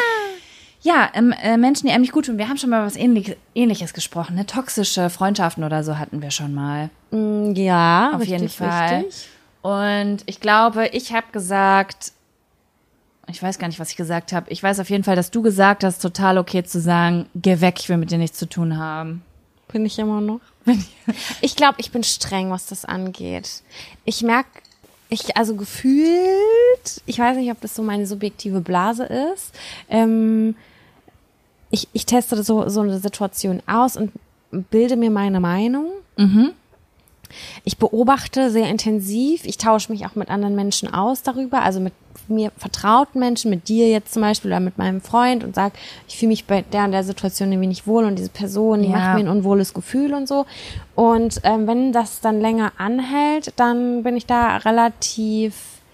Ja, ähm, äh, Menschen, die einem nicht gut tun. Wir haben schon mal was Ähnlich, Ähnliches gesprochen. Ne? Toxische Freundschaften oder so hatten wir schon mal. Mm, Ja, Auf richtig, jeden Fall. richtig. Und ich glaube, ich habe gesagt, ich weiß gar nicht, was ich gesagt habe. Ich weiß auf jeden Fall, dass du gesagt hast, total okay zu sagen, geh weg, ich will mit dir nichts zu tun haben. Bin ich immer noch. Ich glaube, ich bin streng, was das angeht. Ich merke, ich, also gefühlt, ich weiß nicht, ob das so meine subjektive Blase ist, ähm, ich, ich teste so, so eine Situation aus und bilde mir meine Meinung. Mhm. Ich beobachte sehr intensiv. Ich tausche mich auch mit anderen Menschen aus darüber, also mit mir vertrauten Menschen, mit dir jetzt zum Beispiel oder mit meinem Freund und sage, ich fühle mich bei der und der Situation irgendwie nicht wohl und diese Person, die Ja. macht mir ein unwohles Gefühl und so. Und ähm, wenn das dann länger anhält, dann bin ich da relativ,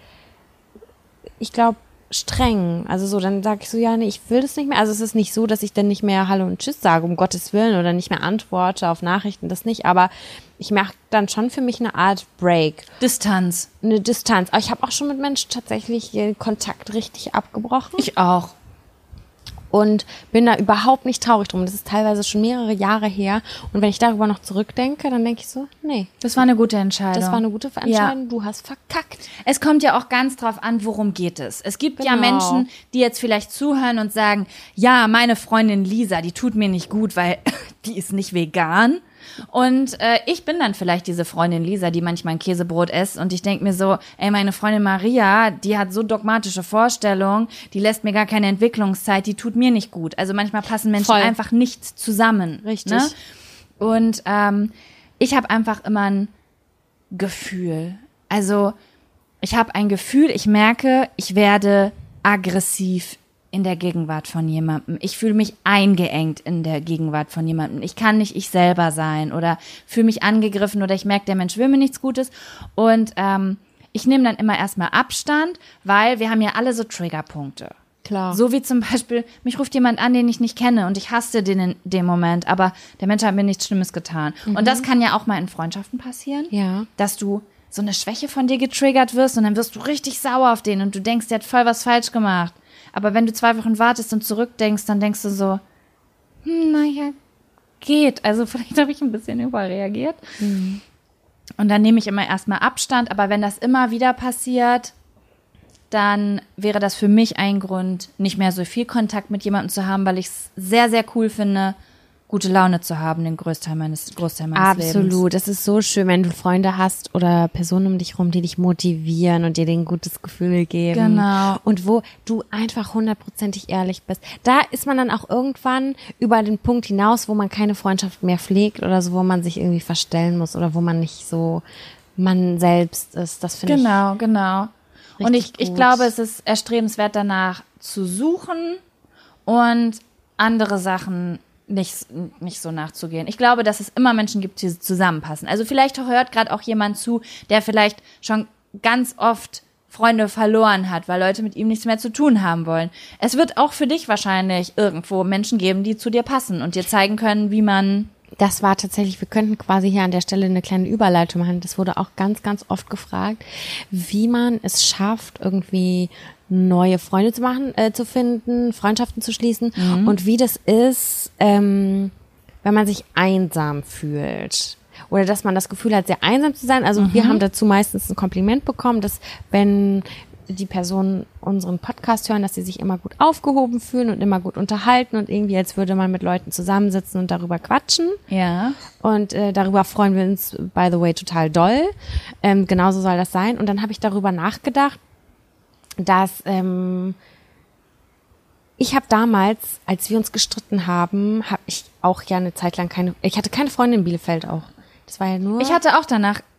ich glaube, streng. Also so, dann sage ich so, ja, nee, ich will das nicht mehr. Also es ist nicht so, dass ich dann nicht mehr Hallo und Tschüss sage, um Gottes Willen, oder nicht mehr antworte auf Nachrichten, das nicht. Aber ich mache dann schon für mich eine Art Break, Distanz. eine Distanz. Aber ich habe auch schon mit Menschen tatsächlich den Kontakt richtig abgebrochen Ich auch. und bin da überhaupt nicht traurig drum. Das ist teilweise schon mehrere Jahre her. Und wenn ich darüber noch zurückdenke, dann denke ich so, nee, Das war eine gute Entscheidung. das war eine gute Entscheidung. Du hast verkackt. Es kommt ja auch ganz drauf an, worum geht es. Es gibt ja Genau. Menschen, die jetzt vielleicht zuhören und sagen, ja, meine Freundin Lisa, die tut mir nicht gut, weil die ist nicht vegan. Und äh, ich bin dann vielleicht diese Freundin Lisa, die manchmal ein Käsebrot isst und ich denke mir so, ey, meine Freundin Maria, die hat so dogmatische Vorstellungen, die lässt mir gar keine Entwicklungszeit, die tut mir nicht gut. Also manchmal passen Menschen Voll. einfach nicht zusammen. Richtig. Ne? Und ähm, ich habe einfach immer ein Gefühl. Also ich habe ein Gefühl, ich merke, ich werde aggressiv in der Gegenwart von jemandem. Ich fühle mich eingeengt in der Gegenwart von jemandem. Ich kann nicht ich selber sein oder fühle mich angegriffen oder ich merke, der Mensch will mir nichts Gutes. Und ähm, ich nehme dann immer erstmal Abstand, weil wir haben ja alle so Triggerpunkte. Klar. So wie zum Beispiel, mich ruft jemand an, den ich nicht kenne und ich hasse den in dem Moment, aber der Mensch hat mir nichts Schlimmes getan. Und das kann ja auch mal in Freundschaften passieren, Ja. dass du so eine Schwäche von dir getriggert wirst und dann wirst du richtig sauer auf den und du denkst, der hat voll was falsch gemacht. Aber wenn du zwei Wochen wartest und zurückdenkst, dann denkst du so, hm, naja, geht. Also vielleicht habe ich ein bisschen überreagiert. Mhm. Und dann nehme ich immer erstmal Abstand. Aber wenn das immer wieder passiert, dann wäre das für mich ein Grund, nicht mehr so viel Kontakt mit jemandem zu haben, weil ich es sehr, sehr cool finde, gute Laune zu haben, den Großteil meines, Großteil meines Lebens. Absolut. Es ist so schön, wenn du Freunde hast oder Personen um dich rum, die dich motivieren und dir ein gutes Gefühl geben. Genau. Und wo du einfach hundertprozentig ehrlich bist. Da ist man dann auch irgendwann über den Punkt hinaus, wo man keine Freundschaft mehr pflegt oder so, wo man sich irgendwie verstellen muss oder wo man nicht so man selbst ist. Das finde ich. Genau, genau. Und ich, richtig ich gut. glaube, es ist erstrebenswert, danach zu suchen und andere Sachen nicht, nicht so nachzugehen. Ich glaube, dass es immer Menschen gibt, die zusammenpassen. Also vielleicht hört gerade auch jemand zu, der vielleicht schon ganz oft Freunde verloren hat, weil Leute mit ihm nichts mehr zu tun haben wollen. Es wird auch für dich wahrscheinlich irgendwo Menschen geben, die zu dir passen und dir zeigen können, wie man... Das war tatsächlich, wir könnten quasi hier an der Stelle eine kleine Überleitung machen. Das wurde auch ganz, ganz oft gefragt, wie man es schafft, irgendwie neue Freunde zu machen, äh, zu finden, Freundschaften zu schließen Mhm. und wie das ist, ähm, wenn man sich einsam fühlt. Oder dass man das Gefühl hat, sehr einsam zu sein. Also Mhm. wir haben dazu meistens ein Kompliment bekommen, dass wenn die Personen unseren Podcast hören, dass sie sich immer gut aufgehoben fühlen und immer gut unterhalten und irgendwie, als würde man mit Leuten zusammensitzen und darüber quatschen. Ja. Und äh, darüber freuen wir uns, by the way, total doll. Ähm, genauso soll das sein. Und dann habe ich darüber nachgedacht, dass ähm, ich habe damals, als wir uns gestritten haben, habe ich auch ja eine Zeit lang keine, ich hatte keine Freundin in Bielefeld auch. Das war ja nur... Ich hatte auch danach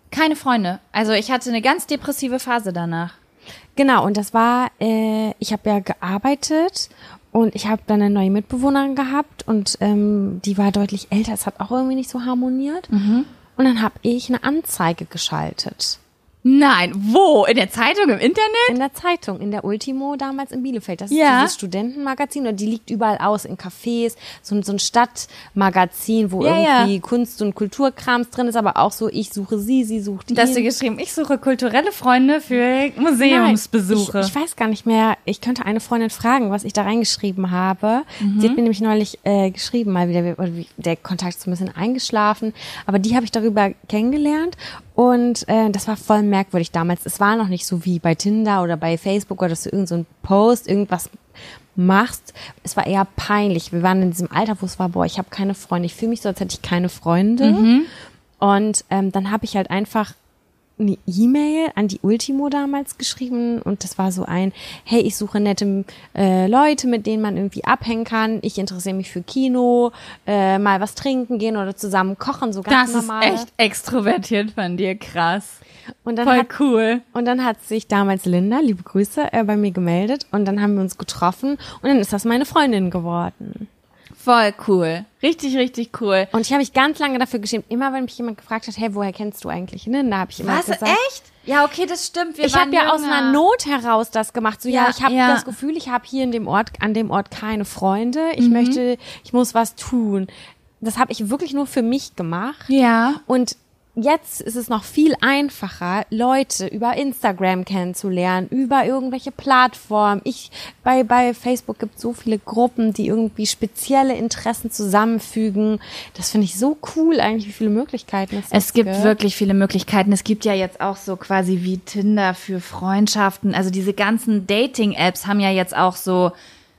keine Freunde. Also ich hatte eine ganz depressive Phase danach. Genau, und das war, äh, ich habe ja gearbeitet und ich habe dann eine neue Mitbewohnerin gehabt und ähm, die war deutlich älter, es hat auch irgendwie nicht so harmoniert. Mhm. Und dann habe ich eine Anzeige geschaltet. Nein, wo? In der Zeitung, im Internet? In der Zeitung, in der Ultimo damals in Bielefeld. Das ja. ist dieses Studentenmagazin und die liegt überall aus, in Cafés, so, so ein Stadtmagazin, wo ja, irgendwie ja. Kunst- und Kulturkrams drin ist, aber auch so, ich suche sie, sie sucht ihn. Da hast du geschrieben, ich suche kulturelle Freunde für Museumsbesuche. Ich, ich weiß gar nicht mehr, ich könnte eine Freundin fragen, was ich da reingeschrieben habe. Mhm. Sie hat mir nämlich neulich äh, geschrieben, mal wieder, der Kontakt ist so ein bisschen eingeschlafen, aber die habe ich darüber kennengelernt. Und äh, das war voll merkwürdig damals. Es war noch nicht so wie bei Tinder oder bei Facebook oder dass du irgend so einen Post, irgendwas machst. Es war eher peinlich. Wir waren in diesem Alter, wo es war, boah, ich habe keine Freunde. Ich fühle mich so, als hätte ich keine Freunde. Mhm. Und ähm, dann habe ich halt einfach eine E-Mail an die Ultimo damals geschrieben und das war so ein, hey, ich suche nette äh, Leute, mit denen man irgendwie abhängen kann. Ich interessiere mich für Kino, äh, mal was trinken gehen oder zusammen kochen, so ganz das normal. Das ist echt extrovertiert von dir, krass. Und dann Voll hat, cool. Und dann hat sich damals Linda, liebe Grüße, äh, bei mir gemeldet und dann haben wir uns getroffen und dann ist das meine Freundin geworden. Voll cool. Richtig, richtig cool. Und ich habe mich ganz lange dafür geschämt. Immer wenn mich jemand gefragt hat, hey, woher kennst du eigentlich Linda, habe ich immer Was, gesagt. echt? Ja, okay, das stimmt. Wir ich habe ja aus einer Not heraus das gemacht. So, ja, ja ich habe ja. das Gefühl, ich habe hier in dem Ort, an dem Ort keine Freunde. Ich mhm. möchte, ich muss was tun. Das habe ich wirklich nur für mich gemacht. Ja. Und jetzt ist es noch viel einfacher, Leute über Instagram kennenzulernen, über irgendwelche Plattformen. Ich, bei, bei Facebook gibt es so viele Gruppen, die irgendwie spezielle Interessen zusammenfügen. Das finde ich so cool eigentlich, wie viele Möglichkeiten es, es gibt. Es gibt wirklich viele Möglichkeiten. Es gibt ja jetzt auch so quasi wie Tinder für Freundschaften. Also diese ganzen Dating-Apps haben ja jetzt auch so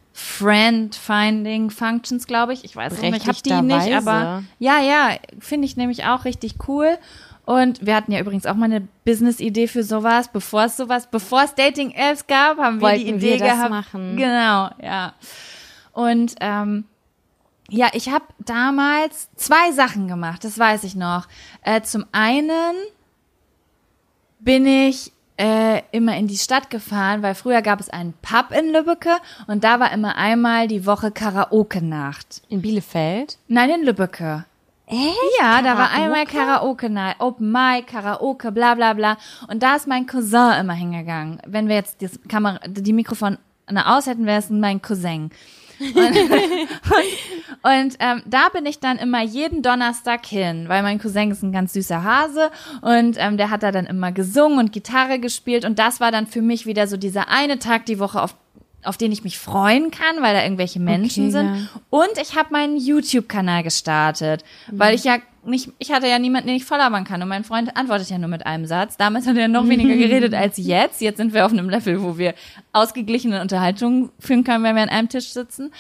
Friend-Finding-Functions, glaube ich. Ich weiß nicht, ich habe die nicht, aber ja, ja, finde ich nämlich auch richtig cool. Und wir hatten ja übrigens auch mal eine Business-Idee für sowas, bevor es sowas, bevor es Dating-Apps gab, haben wir Wollten die Idee wir das gehabt. Machen. Genau, ja. Und ähm, ja, ich habe damals zwei Sachen gemacht, das weiß ich noch. Äh, zum einen bin ich Äh, immer in die Stadt gefahren, weil früher gab es einen Pub in Lübbecke und da war immer einmal die Woche Karaoke-Nacht. In Bielefeld? Nein, in Lübbecke. Echt? Ja, Karaoke? Da war einmal Karaoke-Night, Open Mic, Karaoke, bla bla bla. Und da ist mein Cousin immer hingegangen. Wenn wir jetzt das Kamera, die Mikrofone aus hätten, wäre es mein Cousin. und und, und ähm, da bin ich dann immer jeden Donnerstag hin, weil mein Cousin ist ein ganz süßer Hase und ähm, der hat da dann immer gesungen und Gitarre gespielt und das war dann für mich wieder so dieser eine Tag die Woche, auf auf den ich mich freuen kann, weil da irgendwelche Menschen okay, sind. Ja. Und ich habe meinen YouTube-Kanal gestartet, mhm. weil ich ja nicht, ich hatte ja niemanden, den ich volllabern kann. Und mein Freund antwortet ja nur mit einem Satz. Damals hat er noch weniger geredet als jetzt. Jetzt sind wir auf einem Level, wo wir ausgeglichene Unterhaltungen führen können, wenn wir an einem Tisch sitzen.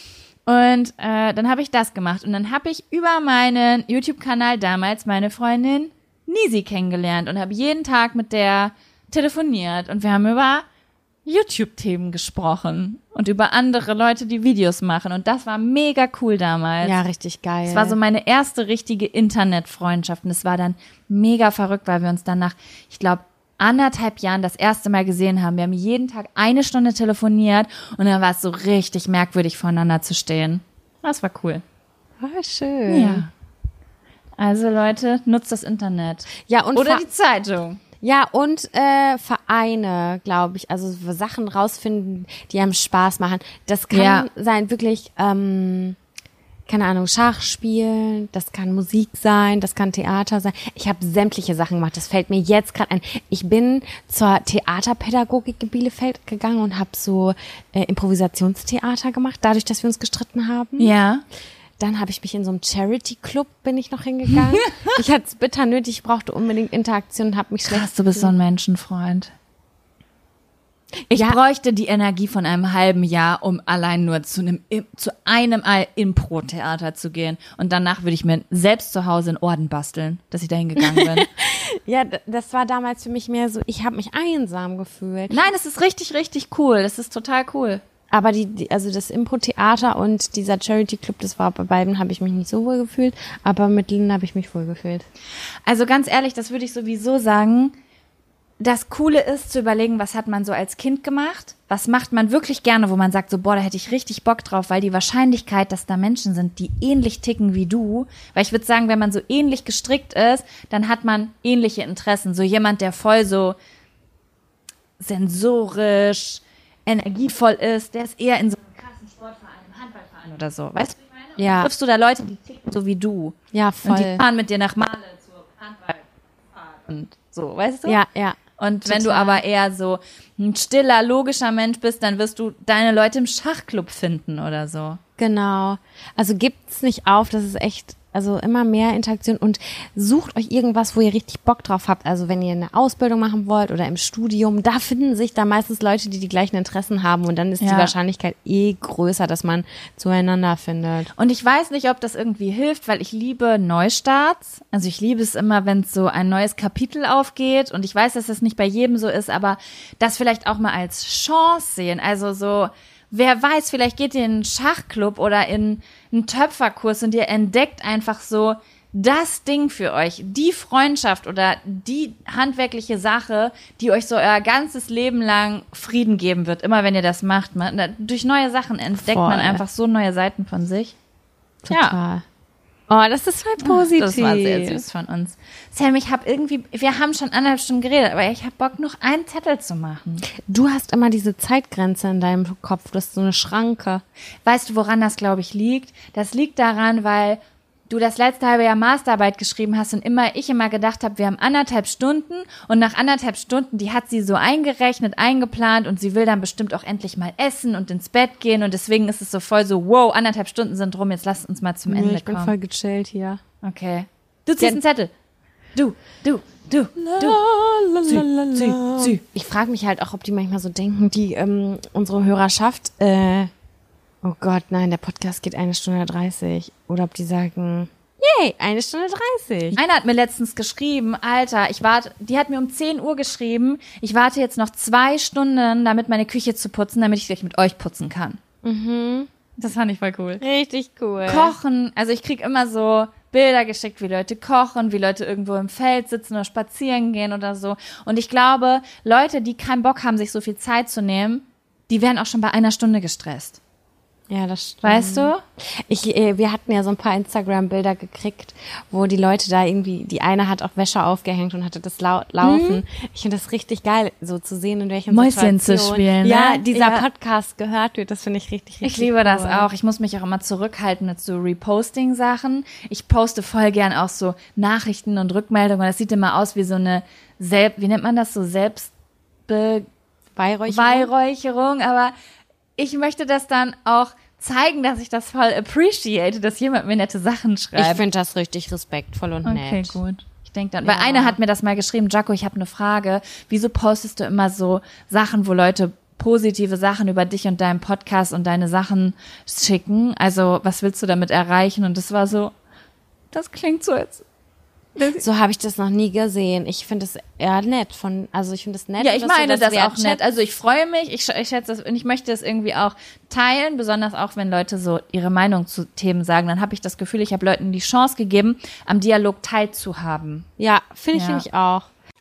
Und äh, dann habe ich das gemacht. Und dann habe ich über meinen YouTube-Kanal damals meine Freundin Nisi kennengelernt und habe jeden Tag mit der telefoniert. Und wir haben über YouTube-Themen gesprochen und über andere Leute, die Videos machen. Und das war mega cool damals. Ja, richtig geil. Es war so meine erste richtige Internetfreundschaft. Und es war dann mega verrückt, weil wir uns dann nach, ich glaube, anderthalb Jahren das erste Mal gesehen haben. Wir haben jeden Tag eine Stunde telefoniert und dann war es so richtig merkwürdig, voreinander zu stehen. Das war cool. War schön. Ja. Also Leute, nutzt das Internet. Ja, und Oder die Zeitung. Ja, und äh, Vereine, glaube ich, also Sachen rausfinden, die einem Spaß machen. Das kann ja. sein, wirklich, ähm, keine Ahnung, Schach spielen, das kann Musik sein, das kann Theater sein. Ich habe sämtliche Sachen gemacht, das fällt mir jetzt gerade ein. Ich bin zur Theaterpädagogik in Bielefeld gegangen und habe so äh, Improvisationstheater gemacht, dadurch, dass wir uns gestritten haben. Ja. Dann habe ich mich in so einem Charity-Club bin ich noch hingegangen. Ich hatte es bitter nötig, ich brauchte unbedingt Interaktion und habe mich schlecht. Krass, du bist so ein Menschenfreund. Ich ja. bräuchte die Energie von einem halben Jahr, um allein nur zu einem zu einem Impro-Theater zu gehen. Und danach würde ich mir selbst zu Hause einen Orden basteln, dass ich da hingegangen bin. Ja, das war damals für mich mehr so, ich habe mich einsam gefühlt. Nein, es ist richtig, richtig cool. Das ist total cool. Aber die, die also das Impro-Theater und dieser Charity-Club, das war bei beiden, habe ich mich nicht so wohl gefühlt, aber mit Lynn habe ich mich wohl gefühlt. Also ganz ehrlich, das würde ich sowieso sagen. Das Coole ist, zu überlegen, was hat man so als Kind gemacht? Was macht man wirklich gerne, wo man sagt, so, boah, da hätte ich richtig Bock drauf, weil die Wahrscheinlichkeit, dass da Menschen sind, die ähnlich ticken wie du, weil ich würde sagen, wenn man so ähnlich gestrickt ist, dann hat man ähnliche Interessen. So jemand, der voll so sensorisch, energievoll ist, der ist eher in so einem krassen Sportverein, einem Handballverein oder so. Weißt du, wie ich meine? Ja. Triffst du da Leute, die ticken so wie du? Ja, voll. Und die fahren mit dir nach Male zur Handballfahrt und so, weißt du? Ja, ja. Und Total. wenn du aber eher so ein stiller, logischer Mensch bist, dann wirst du deine Leute im Schachclub finden oder so. Genau. Also gibt's nicht auf, das ist echt, also immer mehr Interaktion und sucht euch irgendwas, wo ihr richtig Bock drauf habt. Also wenn ihr eine Ausbildung machen wollt oder im Studium, da finden sich da meistens Leute, die die gleichen Interessen haben und dann ist Ja. die Wahrscheinlichkeit eh größer, dass man zueinander findet. Und ich weiß nicht, ob das irgendwie hilft, weil ich liebe Neustarts. Also ich liebe es immer, wenn so ein neues Kapitel aufgeht. Und ich weiß, dass das nicht bei jedem so ist, aber das vielleicht auch mal als Chance sehen. Also so, wer weiß, vielleicht geht ihr in einen Schachclub oder in einen Töpferkurs und ihr entdeckt einfach so das Ding für euch, die Freundschaft oder die handwerkliche Sache, die euch so euer ganzes Leben lang Frieden geben wird, immer wenn ihr das macht. Man, durch neue Sachen entdeckt Voll. man einfach so neue Seiten von sich. Total. Oh, das ist voll positiv. Das war sehr süß von uns. Sam, ich habe irgendwie, wir haben schon anderthalb Stunden geredet, aber ich habe Bock, noch einen Zettel zu machen. Du hast immer diese Zeitgrenze in deinem Kopf, du hast so eine Schranke. Weißt du, woran das, glaube ich, liegt? Das liegt daran, weil du das letzte halbe Jahr Masterarbeit geschrieben hast und immer ich immer gedacht habe, wir haben anderthalb Stunden und nach anderthalb Stunden, die hat sie so eingerechnet, eingeplant und sie will dann bestimmt auch endlich mal essen und ins Bett gehen und deswegen ist es so voll so, wow, anderthalb Stunden sind rum, jetzt lasst uns mal zum Ende Ich bin kommen. voll gechillt hier. Okay. Du ziehst Ja. einen Zettel. Du, du, du, du. Sie, sie, sie. Ich frage mich halt auch, ob die manchmal so denken, die ähm, unsere Hörerschaft, äh, oh Gott, nein, der Podcast geht eine Stunde dreißig. Oder ob die sagen, yay, eine Stunde dreißig. Einer hat mir letztens geschrieben, Alter, ich warte, die hat mir um zehn Uhr geschrieben, ich warte jetzt noch zwei Stunden, damit meine Küche zu putzen, damit ich gleich mit euch putzen kann. Mhm. Das fand ich voll cool. Richtig cool. Kochen, also ich krieg immer so Bilder geschickt, wie Leute kochen, wie Leute irgendwo im Feld sitzen oder spazieren gehen oder so. Und ich glaube, Leute, die keinen Bock haben, sich so viel Zeit zu nehmen, die werden auch schon bei einer Stunde gestresst. Ja, das stimmt. Weißt du? Ich, äh, wir hatten ja so ein paar Instagram-Bilder gekriegt, wo die Leute da irgendwie, die eine hat auch Wäsche aufgehängt und hatte das lau laufen. Mhm. Ich finde das richtig geil, so zu sehen, in welchen Mäuschen Situationen zu spielen, ne? ja, dieser Ja. Podcast gehört wird. Das finde ich richtig, richtig Ich liebe cool. das auch. Ich muss mich auch immer zurückhalten mit so Reposting-Sachen. Ich poste voll gern auch so Nachrichten und Rückmeldungen. Das sieht immer aus wie so eine Selb, wie nennt man das so, Selbstbe Weihräucherung. Weihräucherung, aber ich möchte das dann auch zeigen, dass ich das voll appreciate, dass jemand mir nette Sachen schreibt. Ich finde das richtig respektvoll und nett. Okay, gut. Ich denke dann, Ja. weil einer hat mir das mal geschrieben, Jaco, ich habe eine Frage. Wieso postest du immer so Sachen, wo Leute positive Sachen über dich und deinen Podcast und deine Sachen schicken? Also, was willst du damit erreichen? Und das war so, das klingt so, als So habe ich das noch nie gesehen. Ich finde es eher nett von, also ich finde es nett. ja, ich dass du meine das, auch wertschätzt. nett. Also ich freue mich, ich, sch- ich schätze das und ich möchte das irgendwie auch teilen, besonders auch, wenn Leute so ihre Meinung zu Themen sagen. Dann habe ich das Gefühl, ich habe Leuten die Chance gegeben, am Dialog teilzuhaben. Ja, finde ich, Ja. finde ich auch.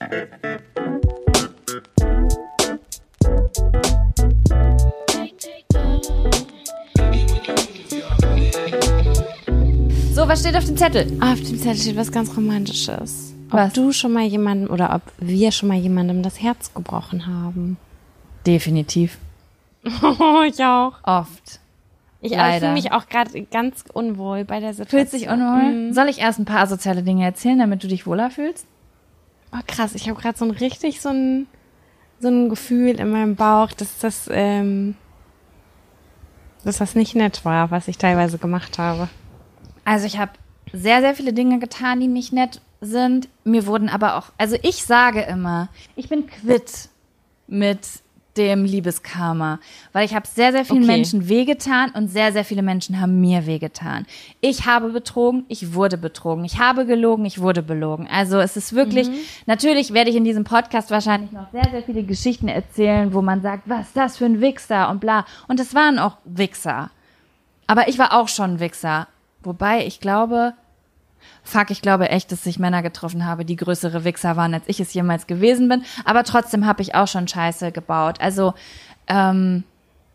So, was steht auf dem Zettel? Auf dem Zettel steht was ganz Romantisches. Ob Was? du schon mal jemandem oder ob wir schon mal jemandem das Herz gebrochen haben. Definitiv. Oh, ich auch. Oft. Ich Leider. fühle mich auch gerade ganz unwohl bei der Situation. Fühlt sich unwohl? Soll ich erst ein paar asoziale Dinge erzählen, damit du dich wohler fühlst? Oh, krass, ich habe gerade so ein richtig so ein, so ein Gefühl in meinem Bauch, dass das, ähm, dass das nicht nett war, was ich teilweise gemacht habe. Also ich habe sehr, sehr viele Dinge getan, die nicht nett sind. Mir wurden aber auch, also ich sage immer, ich bin quitt mit dem Liebeskarma, weil ich habe sehr, sehr vielen Okay. Menschen wehgetan und sehr, sehr viele Menschen haben mir wehgetan. Ich habe betrogen, ich wurde betrogen. Ich habe gelogen, ich wurde belogen. Also es ist wirklich, Mhm. natürlich werde ich in diesem Podcast wahrscheinlich noch sehr, sehr viele Geschichten erzählen, wo man sagt, was ist das für ein Wichser und bla. Und es waren auch Wichser. Aber ich war auch schon ein Wichser. Wobei ich glaube, fuck, ich glaube echt, dass ich Männer getroffen habe, die größere Wichser waren, als ich es jemals gewesen bin. Aber trotzdem habe ich auch schon Scheiße gebaut. Also, ähm,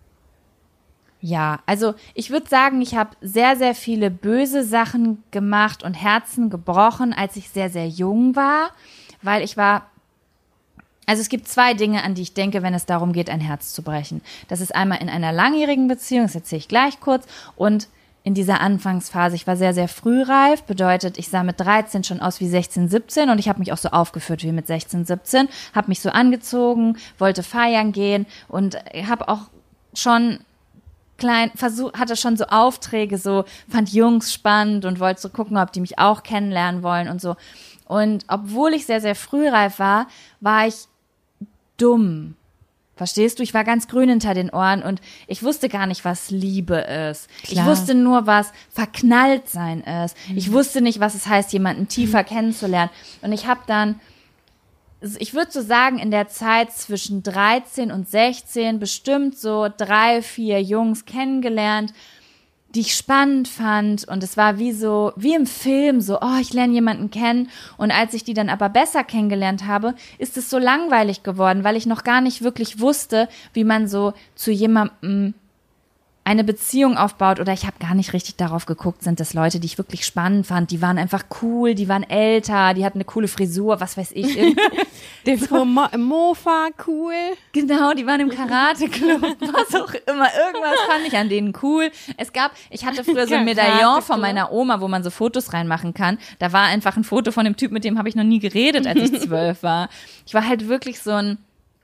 ja, also ich würde sagen, ich habe sehr, sehr viele böse Sachen gemacht und Herzen gebrochen, als ich sehr, sehr jung war, weil ich war, also es gibt zwei Dinge, an die ich denke, wenn es darum geht, ein Herz zu brechen. Das ist einmal in einer langjährigen Beziehung, das erzähle ich gleich kurz, und in dieser Anfangsphase. Ich war sehr, sehr frühreif, bedeutet, ich sah mit dreizehn schon aus wie sechzehn, siebzehn und ich habe mich auch so aufgeführt wie mit sechzehn, siebzehn, habe mich so angezogen, wollte feiern gehen und habe auch schon klein, versuch, hatte schon so Aufträge, so fand Jungs spannend und wollte so gucken, ob die mich auch kennenlernen wollen und so. Und obwohl ich sehr, sehr frühreif war, war ich dumm. Verstehst du? Ich war ganz grün hinter den Ohren und ich wusste gar nicht, was Liebe ist. Klar. Ich wusste nur, was verknallt sein ist. Mhm. Ich wusste nicht, was es heißt, jemanden tiefer mhm. kennenzulernen. Und ich habe dann, ich würde so sagen, in der Zeit zwischen dreizehn und sechzehn bestimmt so drei, vier Jungs kennengelernt, die ich spannend fand, und es war wie so, wie im Film, so, oh, ich lerne jemanden kennen, und als ich die dann aber besser kennengelernt habe, ist es so langweilig geworden, weil ich noch gar nicht wirklich wusste, wie man so zu jemandem eine Beziehung aufbaut, oder ich habe gar nicht richtig darauf geguckt, sind das Leute, die ich wirklich spannend fand, die waren einfach cool, die waren älter, die hatten eine coole Frisur, was weiß ich. Der so. Mo- Mofa, cool. Genau, die waren im Karate-Club, was auch immer, irgendwas fand ich an denen cool. Es gab, ich hatte früher so ein Medaillon von meiner Oma, wo man so Fotos reinmachen kann, da war einfach ein Foto von dem Typ, mit dem habe ich noch nie geredet, als ich zwölf war. Ich war halt wirklich so ein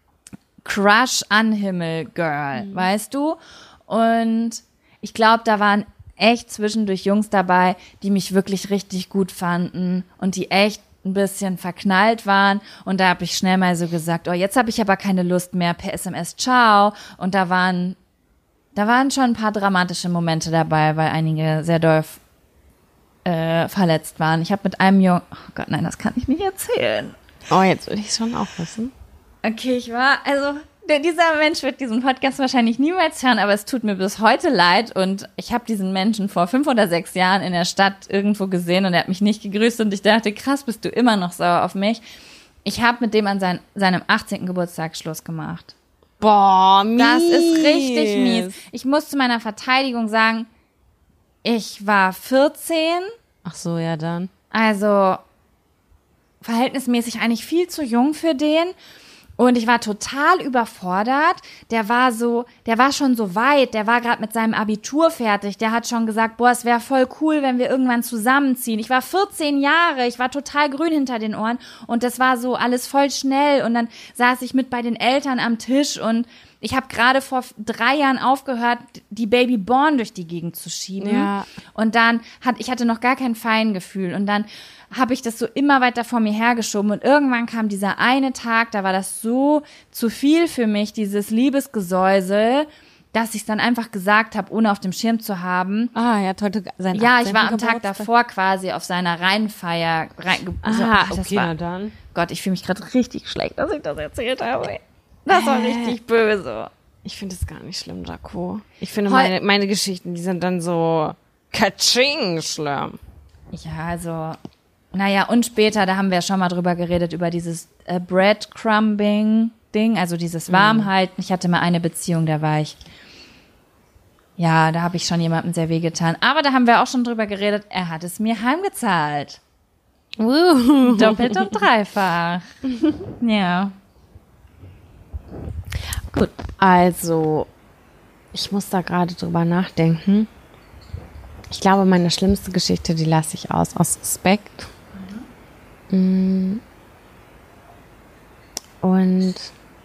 Crush-Anhimmel-Girl, mhm. weißt du? Und ich glaube, da waren echt zwischendurch Jungs dabei, die mich wirklich richtig gut fanden und die echt ein bisschen verknallt waren. Und da habe ich schnell mal so gesagt, oh, jetzt habe ich aber keine Lust mehr, per S M S, ciao. Und da waren, da waren schon ein paar dramatische Momente dabei, weil einige sehr doll äh, verletzt waren. Ich habe mit einem Jungen, oh Gott, nein, das kann ich nicht erzählen. Oh, jetzt will ich es schon auch wissen. Okay, ich war, also... Dieser Mensch wird diesen Podcast wahrscheinlich niemals hören, aber es tut mir bis heute leid, und ich habe diesen Menschen vor fünf oder sechs Jahren in der Stadt irgendwo gesehen und er hat mich nicht gegrüßt und ich dachte, krass, bist du immer noch sauer auf mich. Ich habe mit dem an sein, seinem achtzehnten Geburtstag Schluss gemacht. Boah, mies. Das ist richtig mies. Ich muss zu meiner Verteidigung sagen, ich war vierzehn. Ach so, ja dann. Also verhältnismäßig eigentlich viel zu jung für den. Und ich war total überfordert. Der war so, der war schon so weit, der war gerade mit seinem Abitur fertig. Der hat schon gesagt, boah, es wäre voll cool, wenn wir irgendwann zusammenziehen. Ich war vierzehn Jahre, ich war total grün hinter den Ohren und das war so alles voll schnell. Und dann saß ich mit bei den Eltern am Tisch und ich habe gerade vor drei Jahren aufgehört, die Baby Born durch die Gegend zu schieben. Ja. Und dann hat, ich hatte noch gar kein Feingefühl. Und dann habe ich das so immer weiter vor mir hergeschoben. Und irgendwann kam dieser eine Tag, da war das so zu viel für mich, dieses Liebesgesäusel, dass ich es dann einfach gesagt habe, ohne auf dem Schirm zu haben. Ah, er hat heute sein Ja, ich war am Geburtstag. Tag davor quasi auf seiner Reinfeier. Rein, Ah, so, ach, das okay, war, na dann. Gott, ich fühle mich gerade richtig schlecht, dass ich das erzählt habe. Das war Äh. richtig böse. Ich finde es gar nicht schlimm, Jaco. Ich finde Heu- meine, meine Geschichten, die sind dann so katsching schlimm. Ja, also, naja, und später, da haben wir ja schon mal drüber geredet, über dieses äh, Breadcrumbing-Ding, also dieses Warmhalten. Ich hatte mal eine Beziehung, da war ich, ja, da habe ich schon jemandem sehr wehgetan. Aber da haben wir auch schon drüber geredet, er hat es mir heimgezahlt. Uh. Doppelt und dreifach. Ja. Gut, also ich muss da gerade drüber nachdenken. Ich glaube, meine schlimmste Geschichte, die lasse ich aus, aus Respekt. Mhm. Und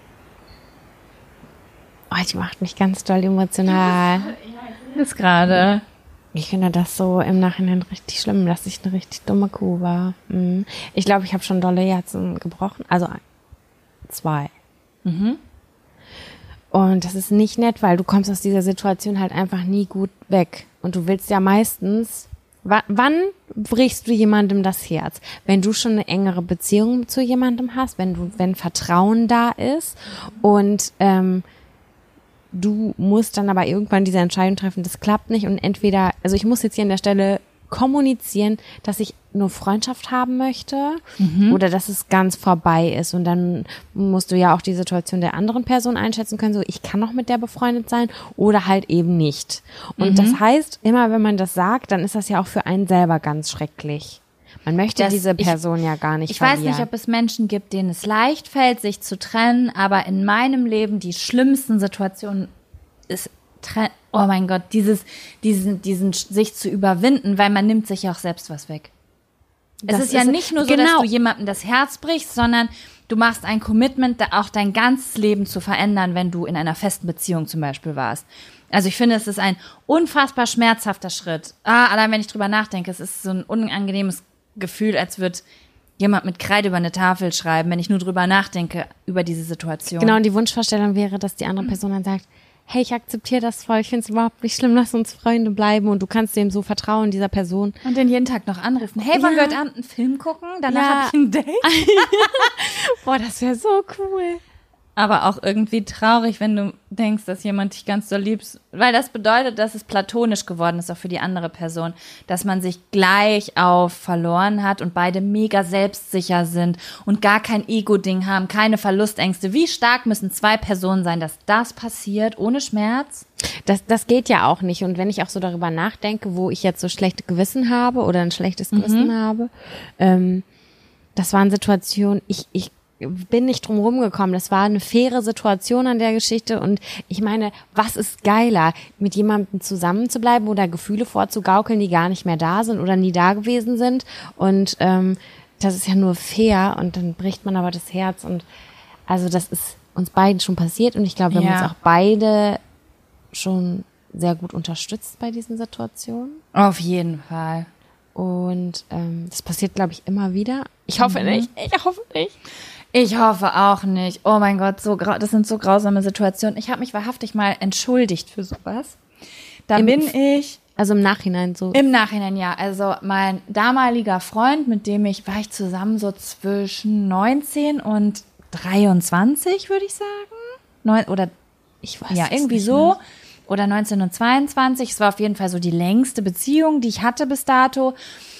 oh, die macht mich ganz doll emotional. Das gerade. Ich finde das so im Nachhinein richtig schlimm, dass ich eine richtig dumme Kuh war. Mhm. Ich glaube, ich habe schon dolle Herzen gebrochen. Also zwei. Mhm. Und das ist nicht nett, weil du kommst aus dieser Situation halt einfach nie gut weg. Und du willst ja meistens, w- wann brichst du jemandem das Herz? Wenn du schon eine engere Beziehung zu jemandem hast, wenn du, wenn Vertrauen da ist und ähm, du musst dann aber irgendwann diese Entscheidung treffen, das klappt nicht und entweder, also ich muss jetzt hier an der Stelle kommunizieren, dass ich nur Freundschaft haben möchte mhm. oder dass es ganz vorbei ist und dann musst du ja auch die Situation der anderen Person einschätzen können, so ich kann noch mit der befreundet sein oder halt eben nicht. Und mhm. das heißt, immer wenn man das sagt, dann ist das ja auch für einen selber ganz schrecklich. Man möchte das, diese Person ich, ja gar nicht ich verlieren. Ich weiß nicht, ob es Menschen gibt, denen es leicht fällt, sich zu trennen, aber in meinem Leben die schlimmsten Situationen ist Tre- oh mein Gott, dieses, diesen, diesen sich zu überwinden, weil man nimmt sich ja auch selbst was weg. Es ist, ist ja nicht nur so, genau. dass du jemandem das Herz brichst, sondern du machst ein Commitment, da auch dein ganzes Leben zu verändern, wenn du in einer festen Beziehung zum Beispiel warst. Also ich finde, es ist ein unfassbar schmerzhafter Schritt. Ah, allein wenn ich drüber nachdenke, es ist so ein unangenehmes Gefühl, als würde jemand mit Kreide über eine Tafel schreiben, wenn ich nur drüber nachdenke, über diese Situation. Genau, und die Wunschvorstellung wäre, dass die andere Person dann sagt, hey, ich akzeptiere das voll, ich finde es überhaupt nicht schlimm, lass uns Freunde bleiben und du kannst dem so vertrauen, dieser Person. Und den jeden Tag noch anrufen. Hey, wollen ja. wir heute Abend einen Film gucken? Danach ja. habe ich ein Date. Boah, das wäre so cool. Aber auch irgendwie traurig, wenn du denkst, dass jemand dich ganz so liebt. Weil das bedeutet, dass es platonisch geworden ist, auch für die andere Person. Dass man sich gleich auf verloren hat und beide mega selbstsicher sind und gar kein Ego-Ding haben, keine Verlustängste. Wie stark müssen zwei Personen sein, dass das passiert, ohne Schmerz? Das, das geht ja auch nicht. Und wenn ich auch so darüber nachdenke, wo ich jetzt so schlechte Gewissen habe oder ein schlechtes Gewissen mhm. habe, ähm, das waren Situationen, ich, ich bin nicht drum rumgekommen. Das war eine faire Situation an der Geschichte und ich meine, was ist geiler, mit jemandem zusammen zu bleiben oder Gefühle vorzugaukeln, die gar nicht mehr da sind oder nie da gewesen sind und ähm, das ist ja nur fair und dann bricht man aber das Herz und also das ist uns beiden schon passiert und ich glaube, wir ja. haben uns auch beide schon sehr gut unterstützt bei diesen Situationen. Auf jeden Fall. Und ähm, das passiert, glaube ich, immer wieder. Ich hoffe mhm. nicht. Ich hoffe nicht. Ich hoffe auch nicht. Oh mein Gott, so grau- das sind so grausame Situationen. Ich habe mich wahrhaftig mal entschuldigt für sowas. Da Im, bin ich... Also im Nachhinein so? Im Nachhinein, ja. Also mein damaliger Freund, mit dem ich, war ich zusammen so zwischen neunzehn und dreiundzwanzig, würde ich sagen. Neun, oder ich weiß Ja, irgendwie nicht so. Mehr. Oder neunzehn und zweiundzwanzig. Es war auf jeden Fall so die längste Beziehung, die ich hatte bis dato.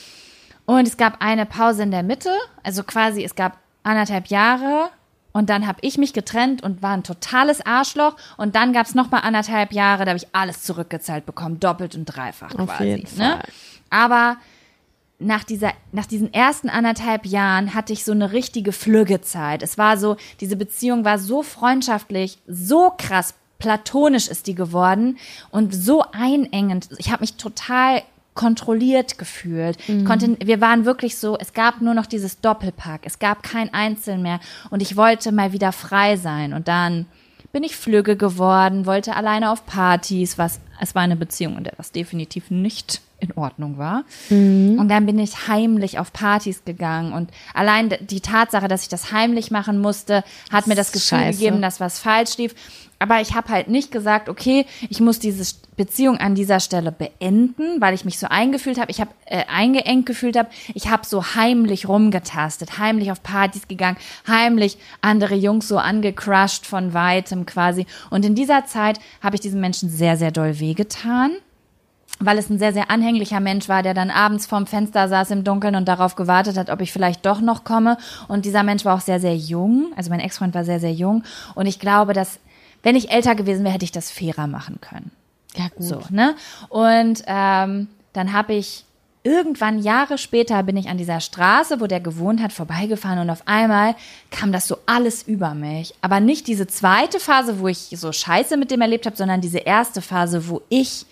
Und es gab eine Pause in der Mitte. Also quasi, es gab anderthalb Jahre und dann habe ich mich getrennt und war ein totales Arschloch und dann gab es nochmal anderthalb Jahre, da habe ich alles zurückgezahlt bekommen, doppelt und dreifach Auf quasi. Jeden ne? Fall. Aber nach dieser, nach diesen ersten anderthalb Jahren hatte ich so eine richtige Flüggezeit. Es war so, diese Beziehung war so freundschaftlich, so krass platonisch ist die geworden und so einengend. Ich habe mich total kontrolliert gefühlt. Mhm. Konnte, wir waren wirklich so, es gab nur noch dieses Doppelpack, es gab kein Einzeln mehr und ich wollte mal wieder frei sein und dann bin ich flügge geworden, wollte alleine auf Partys, was, es war eine Beziehung, in der das definitiv nicht in Ordnung war. Mhm. Und dann bin ich heimlich auf Partys gegangen und allein die Tatsache, dass ich das heimlich machen musste, hat mir das Gefühl Scheiße. gegeben, dass was falsch lief. Aber ich habe halt nicht gesagt, okay, ich muss diese Beziehung an dieser Stelle beenden, weil ich mich so eingefühlt habe, ich habe äh, eingeengt gefühlt habe. Ich habe so heimlich rumgetastet, heimlich auf Partys gegangen, heimlich andere Jungs so angecrushed von weitem quasi. Und in dieser Zeit habe ich diesem Menschen sehr, sehr doll wehgetan, weil es ein sehr, sehr anhänglicher Mensch war, der dann abends vorm Fenster saß im Dunkeln und darauf gewartet hat, ob ich vielleicht doch noch komme. Und dieser Mensch war auch sehr, sehr jung. Also mein Ex-Freund war sehr, sehr jung. Und ich glaube, dass wenn ich älter gewesen wäre, hätte ich das fairer machen können. Ja, gut. So, ne? Und ähm, dann habe ich irgendwann Jahre später bin ich an dieser Straße, wo der gewohnt hat, vorbeigefahren und auf einmal kam das so alles über mich. Aber nicht diese zweite Phase, wo ich so Scheiße mit dem erlebt habe, sondern diese erste Phase, wo ich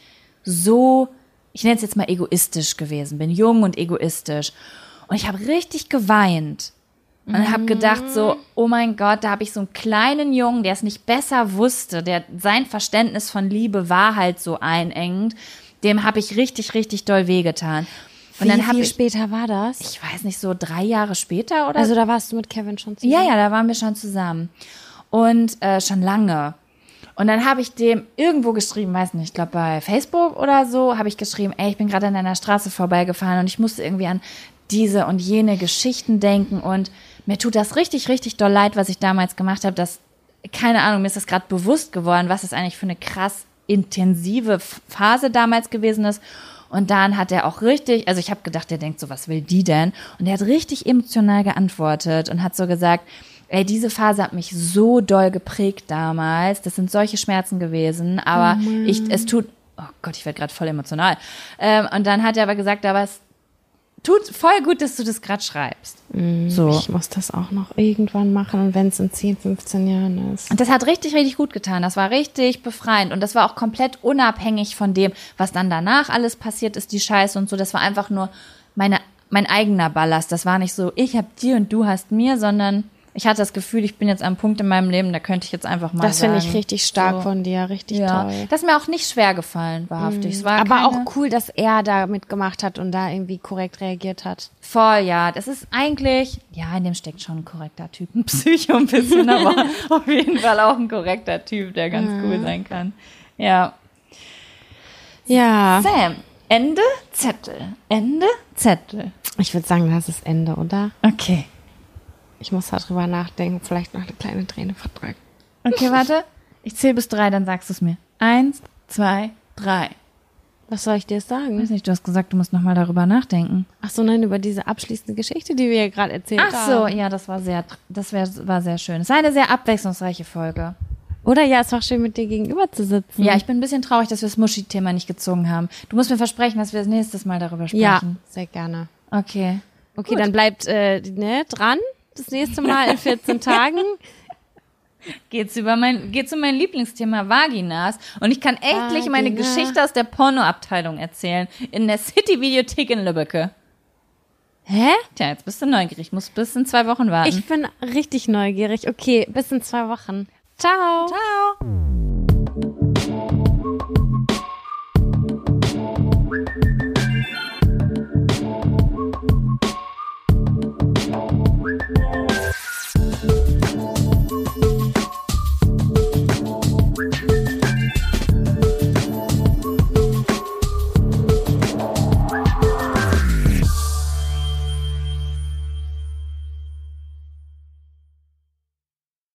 so, ich nenne es jetzt mal egoistisch gewesen bin, jung und egoistisch. Und ich habe richtig geweint. Und habe gedacht so, oh mein Gott, da habe ich so einen kleinen Jungen, der es nicht besser wusste, der sein Verständnis von Liebe war halt so einengend, dem habe ich richtig, richtig doll wehgetan. Und Wie dann viel ich, später war das? Ich weiß nicht, so drei Jahre später oder Also da warst du mit Kevin schon zusammen? Ja, ja, da waren wir schon zusammen. Und äh, schon lange. Und dann habe ich dem irgendwo geschrieben, weiß nicht, ich glaube bei Facebook oder so, habe ich geschrieben, ey, ich bin gerade an einer Straße vorbeigefahren und ich musste irgendwie an diese und jene Geschichten denken und mir tut das richtig, richtig doll leid, was ich damals gemacht habe. Das, keine Ahnung, mir ist das gerade bewusst geworden, was es eigentlich für eine krass intensive Phase damals gewesen ist. Und dann hat er auch richtig, also ich habe gedacht, der denkt so, was will die denn? Und er hat richtig emotional geantwortet und hat so gesagt, ey, diese Phase hat mich so doll geprägt damals. Das sind solche Schmerzen gewesen. Aber oh ich, es tut, oh Gott, ich werde gerade voll emotional. Ähm, und dann hat er aber gesagt, aber es tut voll gut, dass du das gerade schreibst. Mm, so. Ich muss das auch noch irgendwann machen. Und wenn es in zehn, fünfzehn Jahren ist. Und das hat richtig, richtig gut getan. Das war richtig befreiend. Und das war auch komplett unabhängig von dem, was dann danach alles passiert ist, die Scheiße und so. Das war einfach nur meine, mein eigener Ballast. Das war nicht so, ich hab dir und du hast mir, sondern ich hatte das Gefühl, ich bin jetzt am Punkt in meinem Leben, da könnte ich jetzt einfach mal das sagen. Das finde ich richtig stark so. Von dir, richtig ja. toll. Das ist mir auch nicht schwer gefallen, wahrhaftig. Mhm. Es war aber keine... auch cool, dass er da mitgemacht hat und da irgendwie korrekt reagiert hat. Voll, ja. Das ist eigentlich, ja, in dem steckt schon ein korrekter Typ. Ein Psycho ein bisschen, aber auf jeden Fall auch ein korrekter Typ, der ganz mhm. cool sein kann. Ja. Ja. Sam, Ende, Zettel. Ende, Zettel. Ich würde sagen, das ist Ende, oder? Okay. Ich muss darüber nachdenken, vielleicht noch eine kleine Träne verdrücken. Okay, warte. Ich zähle bis drei, dann sagst du es mir. Eins, zwei, drei. Was soll ich dir sagen? Ich weiß nicht, du hast gesagt, du musst nochmal darüber nachdenken. Ach so, nein, über diese abschließende Geschichte, die wir ja gerade erzählt Ach haben. Ach so, ja, das war sehr, das wär, war sehr schön. Es war eine sehr abwechslungsreiche Folge. Oder? Ja, es war schön, mit dir gegenüber zu sitzen. Ja, ich bin ein bisschen traurig, dass wir das Muschi-Thema nicht gezogen haben. Du musst mir versprechen, dass wir das nächstes Mal darüber sprechen. Ja, sehr gerne. Okay. Okay, Gut. Dann bleibt äh, ne, dran. Das nächste Mal in vierzehn Tagen geht's über mein geht's um mein Lieblingsthema Vaginas und ich kann endlich Vagina. meine Geschichte aus der Pornoabteilung erzählen in der City-Videothek in Lübbecke. Hä? Tja, jetzt bist du neugierig, musst bis in zwei Wochen warten. Ich bin richtig neugierig. Okay, bis in zwei Wochen. Ciao. Ciao.